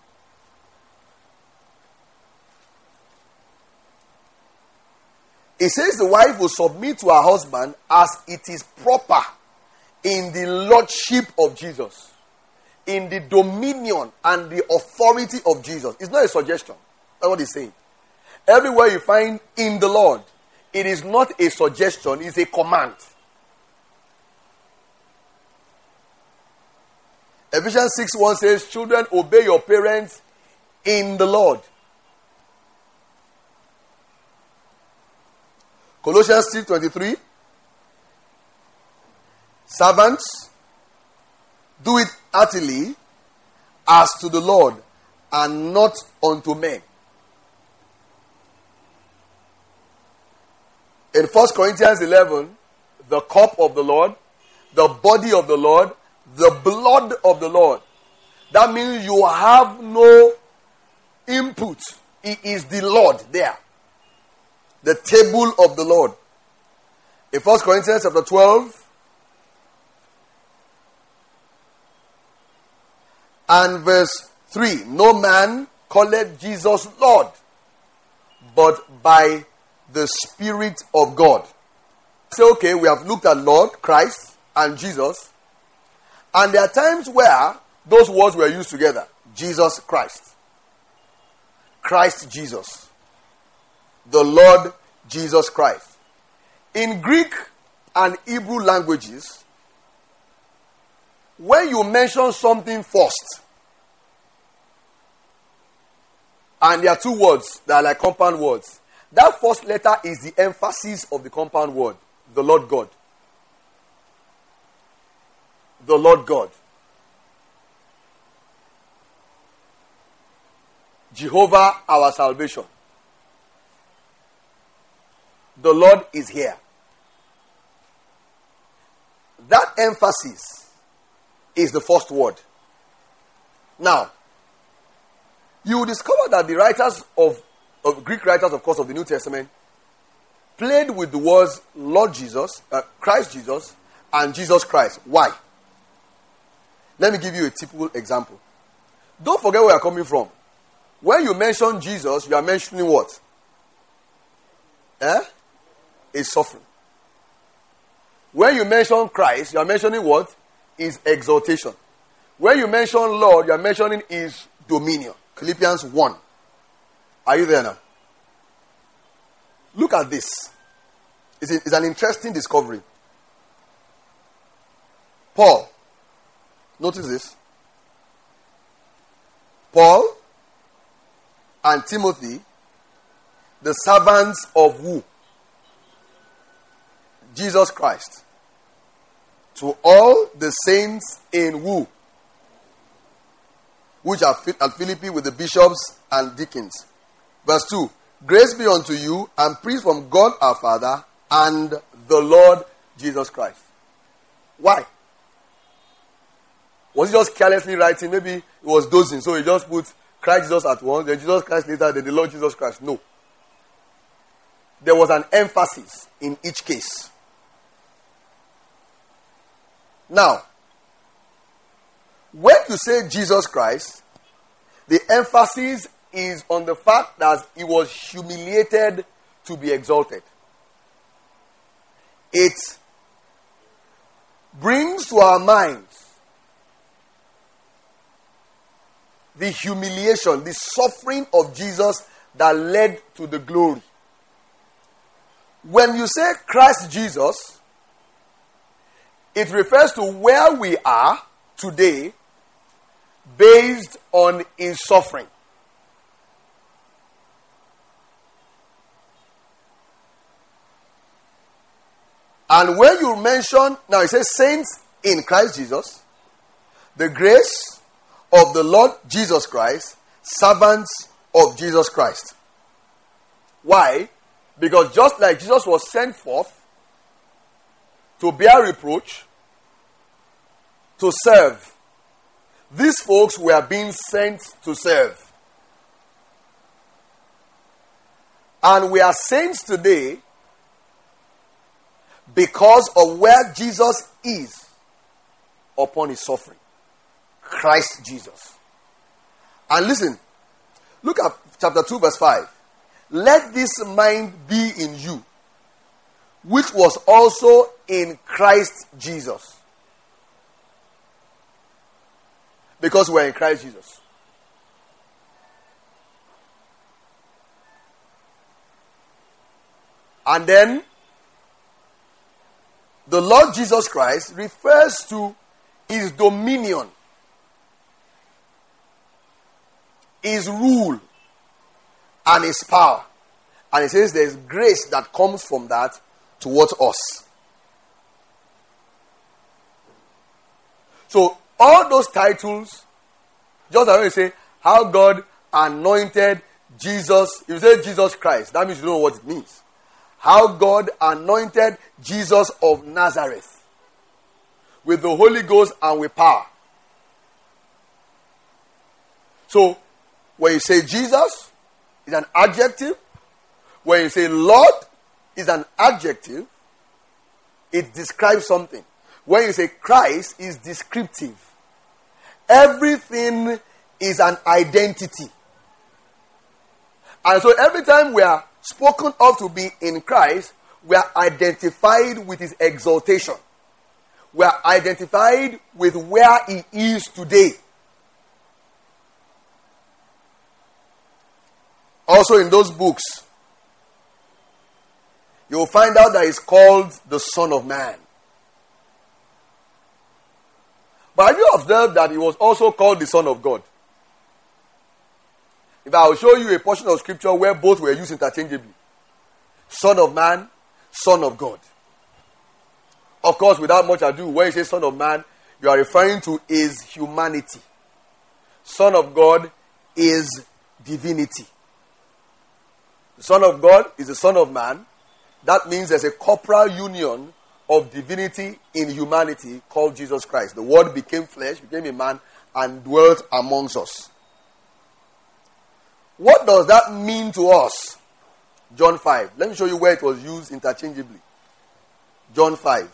it says the wife will submit to her husband as it is proper in the Lordship of Jesus. In the dominion and the authority of Jesus. It's not a suggestion. That's what he's saying. Everywhere you find in the Lord, it is not a suggestion, it's a command. Ephesians 6:1 says, children, obey your parents in the Lord. Colossians 3:23, servants, do it heartily as to the Lord and not unto men. In 1 Corinthians 11, the cup of the Lord, the body of the Lord, the blood of the Lord. That means you have no input. He is the Lord there. The table of the Lord. In 1 Corinthians chapter 12, And verse 3, no man calleth Jesus Lord, but by the Spirit of God. Say, okay, we have looked at Lord, Christ, and Jesus. And there are times where those words were used together. Jesus Christ. Christ Jesus. The Lord Jesus Christ. In Greek and Hebrew languages, when you mention something first, and there are two words that are like compound words, that first letter is the emphasis of the compound word, the Lord God. The Lord God. Jehovah our salvation. The Lord is here. That emphasis is the first word. Now, you will discover that the writers of Greek writers, of course, of the New Testament, played with the words Lord Jesus, Christ Jesus, and Jesus Christ. Why? Let me give you a typical example. Don't forget where you're coming from. When you mention Jesus, you are mentioning what? His suffering. When you mention Christ, you are mentioning what? His exaltation. When you mention Lord, you are mentioning his dominion. Philippians 1. Are you there now? Look at this. It's an interesting discovery. Paul. Notice this. Paul and Timothy, the servants of who? Jesus Christ. To all the saints in who? Which are at Philippi with the bishops and deacons. Verse 2. Grace be unto you and peace from God our Father and the Lord Jesus Christ. Why? Was he just carelessly writing? Maybe it was dozing, so he just put Christ Jesus at once, then Jesus Christ later, then the Lord Jesus Christ. No. There was an emphasis in each case. Now, when you say Jesus Christ, the emphasis is on the fact that he was humiliated to be exalted. It brings to our minds the humiliation, the suffering of Jesus that led to the glory. When you say Christ Jesus, it refers to where we are today based on his suffering. And when you mention, now it says saints in Christ Jesus, the grace of the Lord Jesus Christ, servants of Jesus Christ. Why? Because just like Jesus was sent forth to bear reproach, to serve, these folks were being sent to serve. And we are saints today because of where Jesus is upon his suffering. Christ Jesus. And listen, look at chapter 2 verse 5. Let this mind be in you, which was also in Christ Jesus. Because we're in Christ Jesus. And then, the Lord Jesus Christ refers to his dominion, his rule, and his power. And he says there's grace that comes from that towards us. So, all those titles, just as when you say, how God anointed Jesus, if you say Jesus Christ, that means you don't know what it means. How God anointed Jesus of Nazareth with the Holy Ghost and with power. So, when you say Jesus, it's an adjective. When you say Lord, it's an adjective. It describes something. When you say Christ, it's descriptive. Everything is an identity. And so every time we are spoken of to be in Christ, we are identified with his exaltation. We are identified with where he is today. Also in those books, you will find out that he's called the Son of Man. But have you observed that he was also called the Son of God? If I will show you a portion of scripture where both were used interchangeably. Son of Man, Son of God. Of course, without much ado, when you say Son of Man, you are referring to his humanity. Son of God is divinity. The Son of God is the Son of Man. That means there's a corporal union of divinity in humanity called Jesus Christ. The Word became flesh, became a man, and dwelt amongst us. What does that mean to us? John 5. Let me show you where it was used interchangeably. John 5.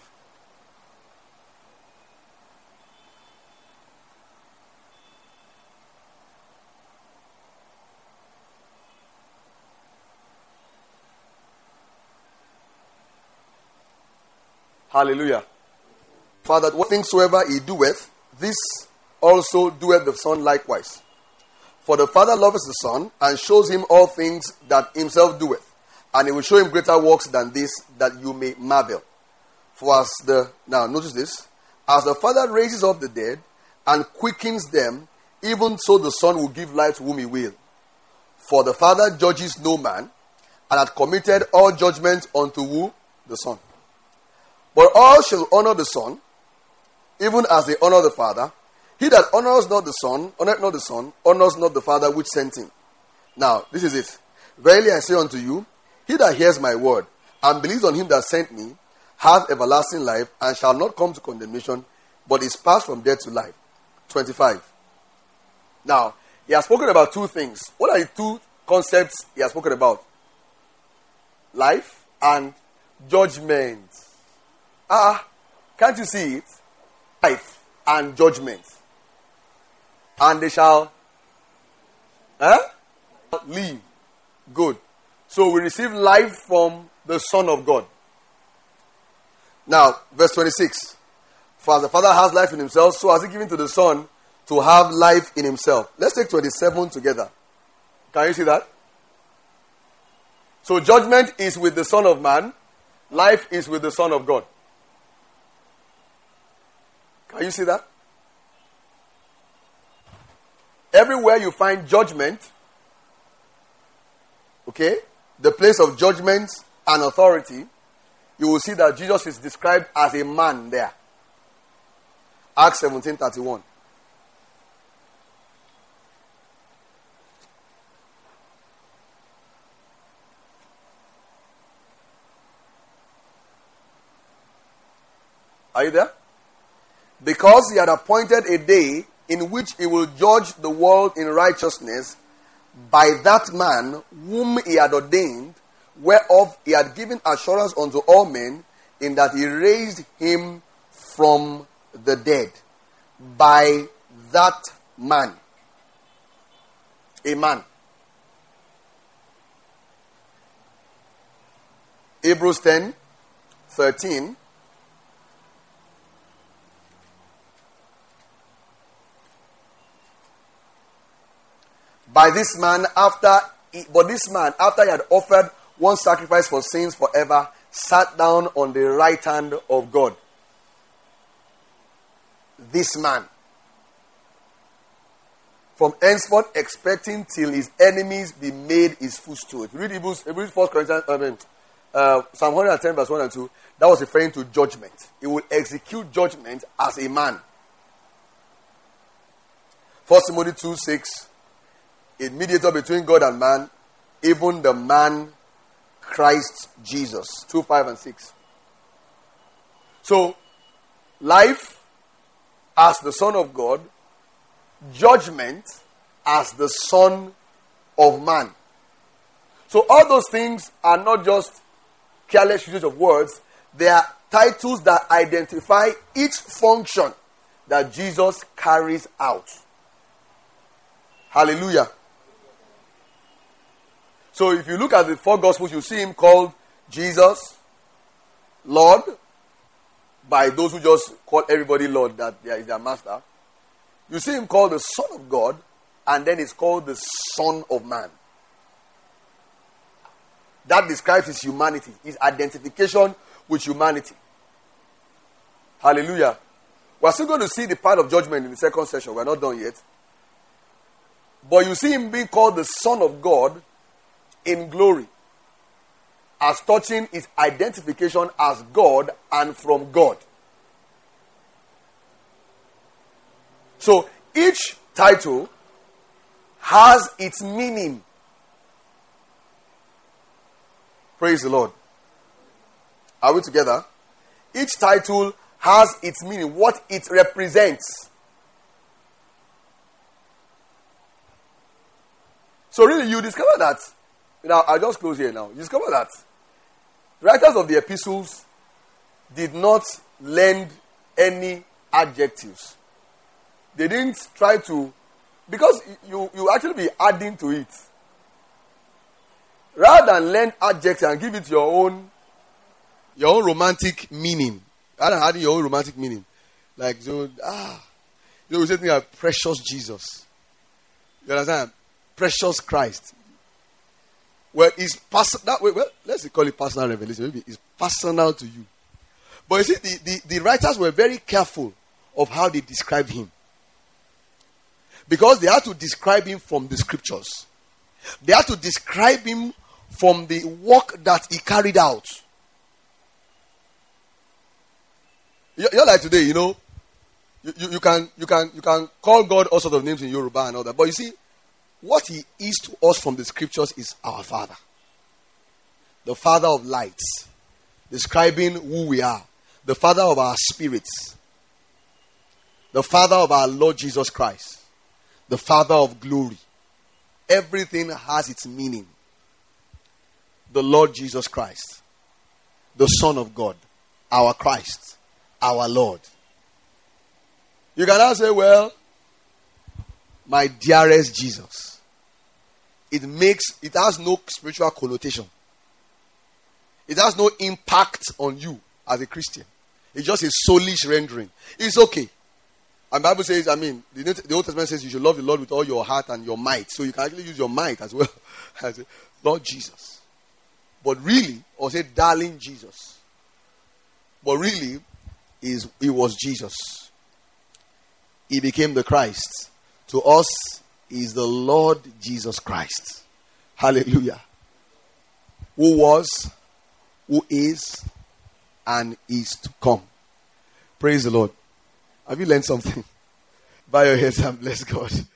Hallelujah. Father, what things soever he doeth, this also doeth the Son likewise. For the Father loveth the Son, and shows him all things that himself doeth. And he will show him greater works than this, that you may marvel. Now notice this. As the Father raises up the dead, and quickens them, even so the Son will give life to whom he will. For the Father judges no man, and hath committed all judgment unto who? The Son. But all shall honor the Son, even as they honor the Father. He that honors not the Son, honors not the Father which sent him. Now, this is it. Verily I say unto you, he that hears my word, and believes on him that sent me, hath everlasting life, and shall not come to condemnation, but is passed from death to life. 25. Now, he has spoken about two things. What are the two concepts he has spoken about? Life and judgment. Can't you see it? Life and judgment. And they shall live. Good. So we receive life from the Son of God. Now, verse 26. For as the Father has life in himself, so has he given to the Son to have life in himself. Let's take 27 together. Can you see that? So judgment is with the Son of Man. Life is with the Son of God. Can you see that? Everywhere you find judgment, okay, the place of judgment and authority, you will see that Jesus is described as a man there. Acts 17:31. Are you there? Because he had appointed a day in which he will judge the world in righteousness by that man whom he had ordained, whereof he had given assurance unto all men, in that he raised him from the dead. By that man. A man. Hebrews 10:13. By this man, after he had offered one sacrifice for sins forever, sat down on the right hand of God. This man. From henceforth expecting till his enemies be made his footstool. If you read Hebrews 1 Corinthians, Psalm 110 verse 1 and 2, that was referring to judgment. He will execute judgment as a man. 1 Timothy 2:6. A mediator between God and man, even the man Christ Jesus. 2:5 and 6. So, life as the Son of God, judgment as the Son of Man. So all those things are not just careless usage of words. They are titles that identify each function that Jesus carries out. Hallelujah. So if you look at the 4 Gospels, you see him called Jesus, Lord, by those who just call everybody Lord, that is their master. You see him called the Son of God, and then he's called the Son of Man. That describes his humanity, his identification with humanity. Hallelujah. We're still going to see the part of judgment in the second session. We're not done yet. But you see him being called the Son of God in glory, as touching his identification as God and from God. So each title has its meaning. Praise the Lord. Are we together? Each title has its meaning, what it represents. So really, you discover that. Now, I'll just close here now. You discover that writers of the epistles did not lend any adjectives. They didn't try to, because you actually be adding to it. Rather than lend adjectives and give it your own romantic meaning. Rather than adding your own romantic meaning. Like, we say something like precious Jesus. You understand? Precious Christ. Well, it's personal. Well, let's call it personal revelation. Maybe it's personal to you. But you see, the writers were very careful of how they described him. Because they had to describe him from the scriptures. They had to describe him from the work that he carried out. You're like today, you can call God all sorts of names in Yoruba and all that. But you see, what he is to us from the scriptures is our Father. The Father of lights. Describing who we are. The Father of our spirits. The Father of our Lord Jesus Christ. The Father of glory. Everything has its meaning. The Lord Jesus Christ. The Son of God. Our Christ. Our Lord. You can now say, well, my dearest Jesus. It has no spiritual connotation. It has no impact on you as a Christian. It's just a soulish rendering. It's okay. And the Bible says, the Old Testament says you should love the Lord with all your heart and your might. So you can actually use your might as well. As Lord Jesus. But really, or say, darling Jesus. But really, it was Jesus. He became the Christ. To us, is the Lord Jesus Christ. Hallelujah. Who was, who is, and is to come. Praise the Lord. Have you learned something? Bow your heads and bless God.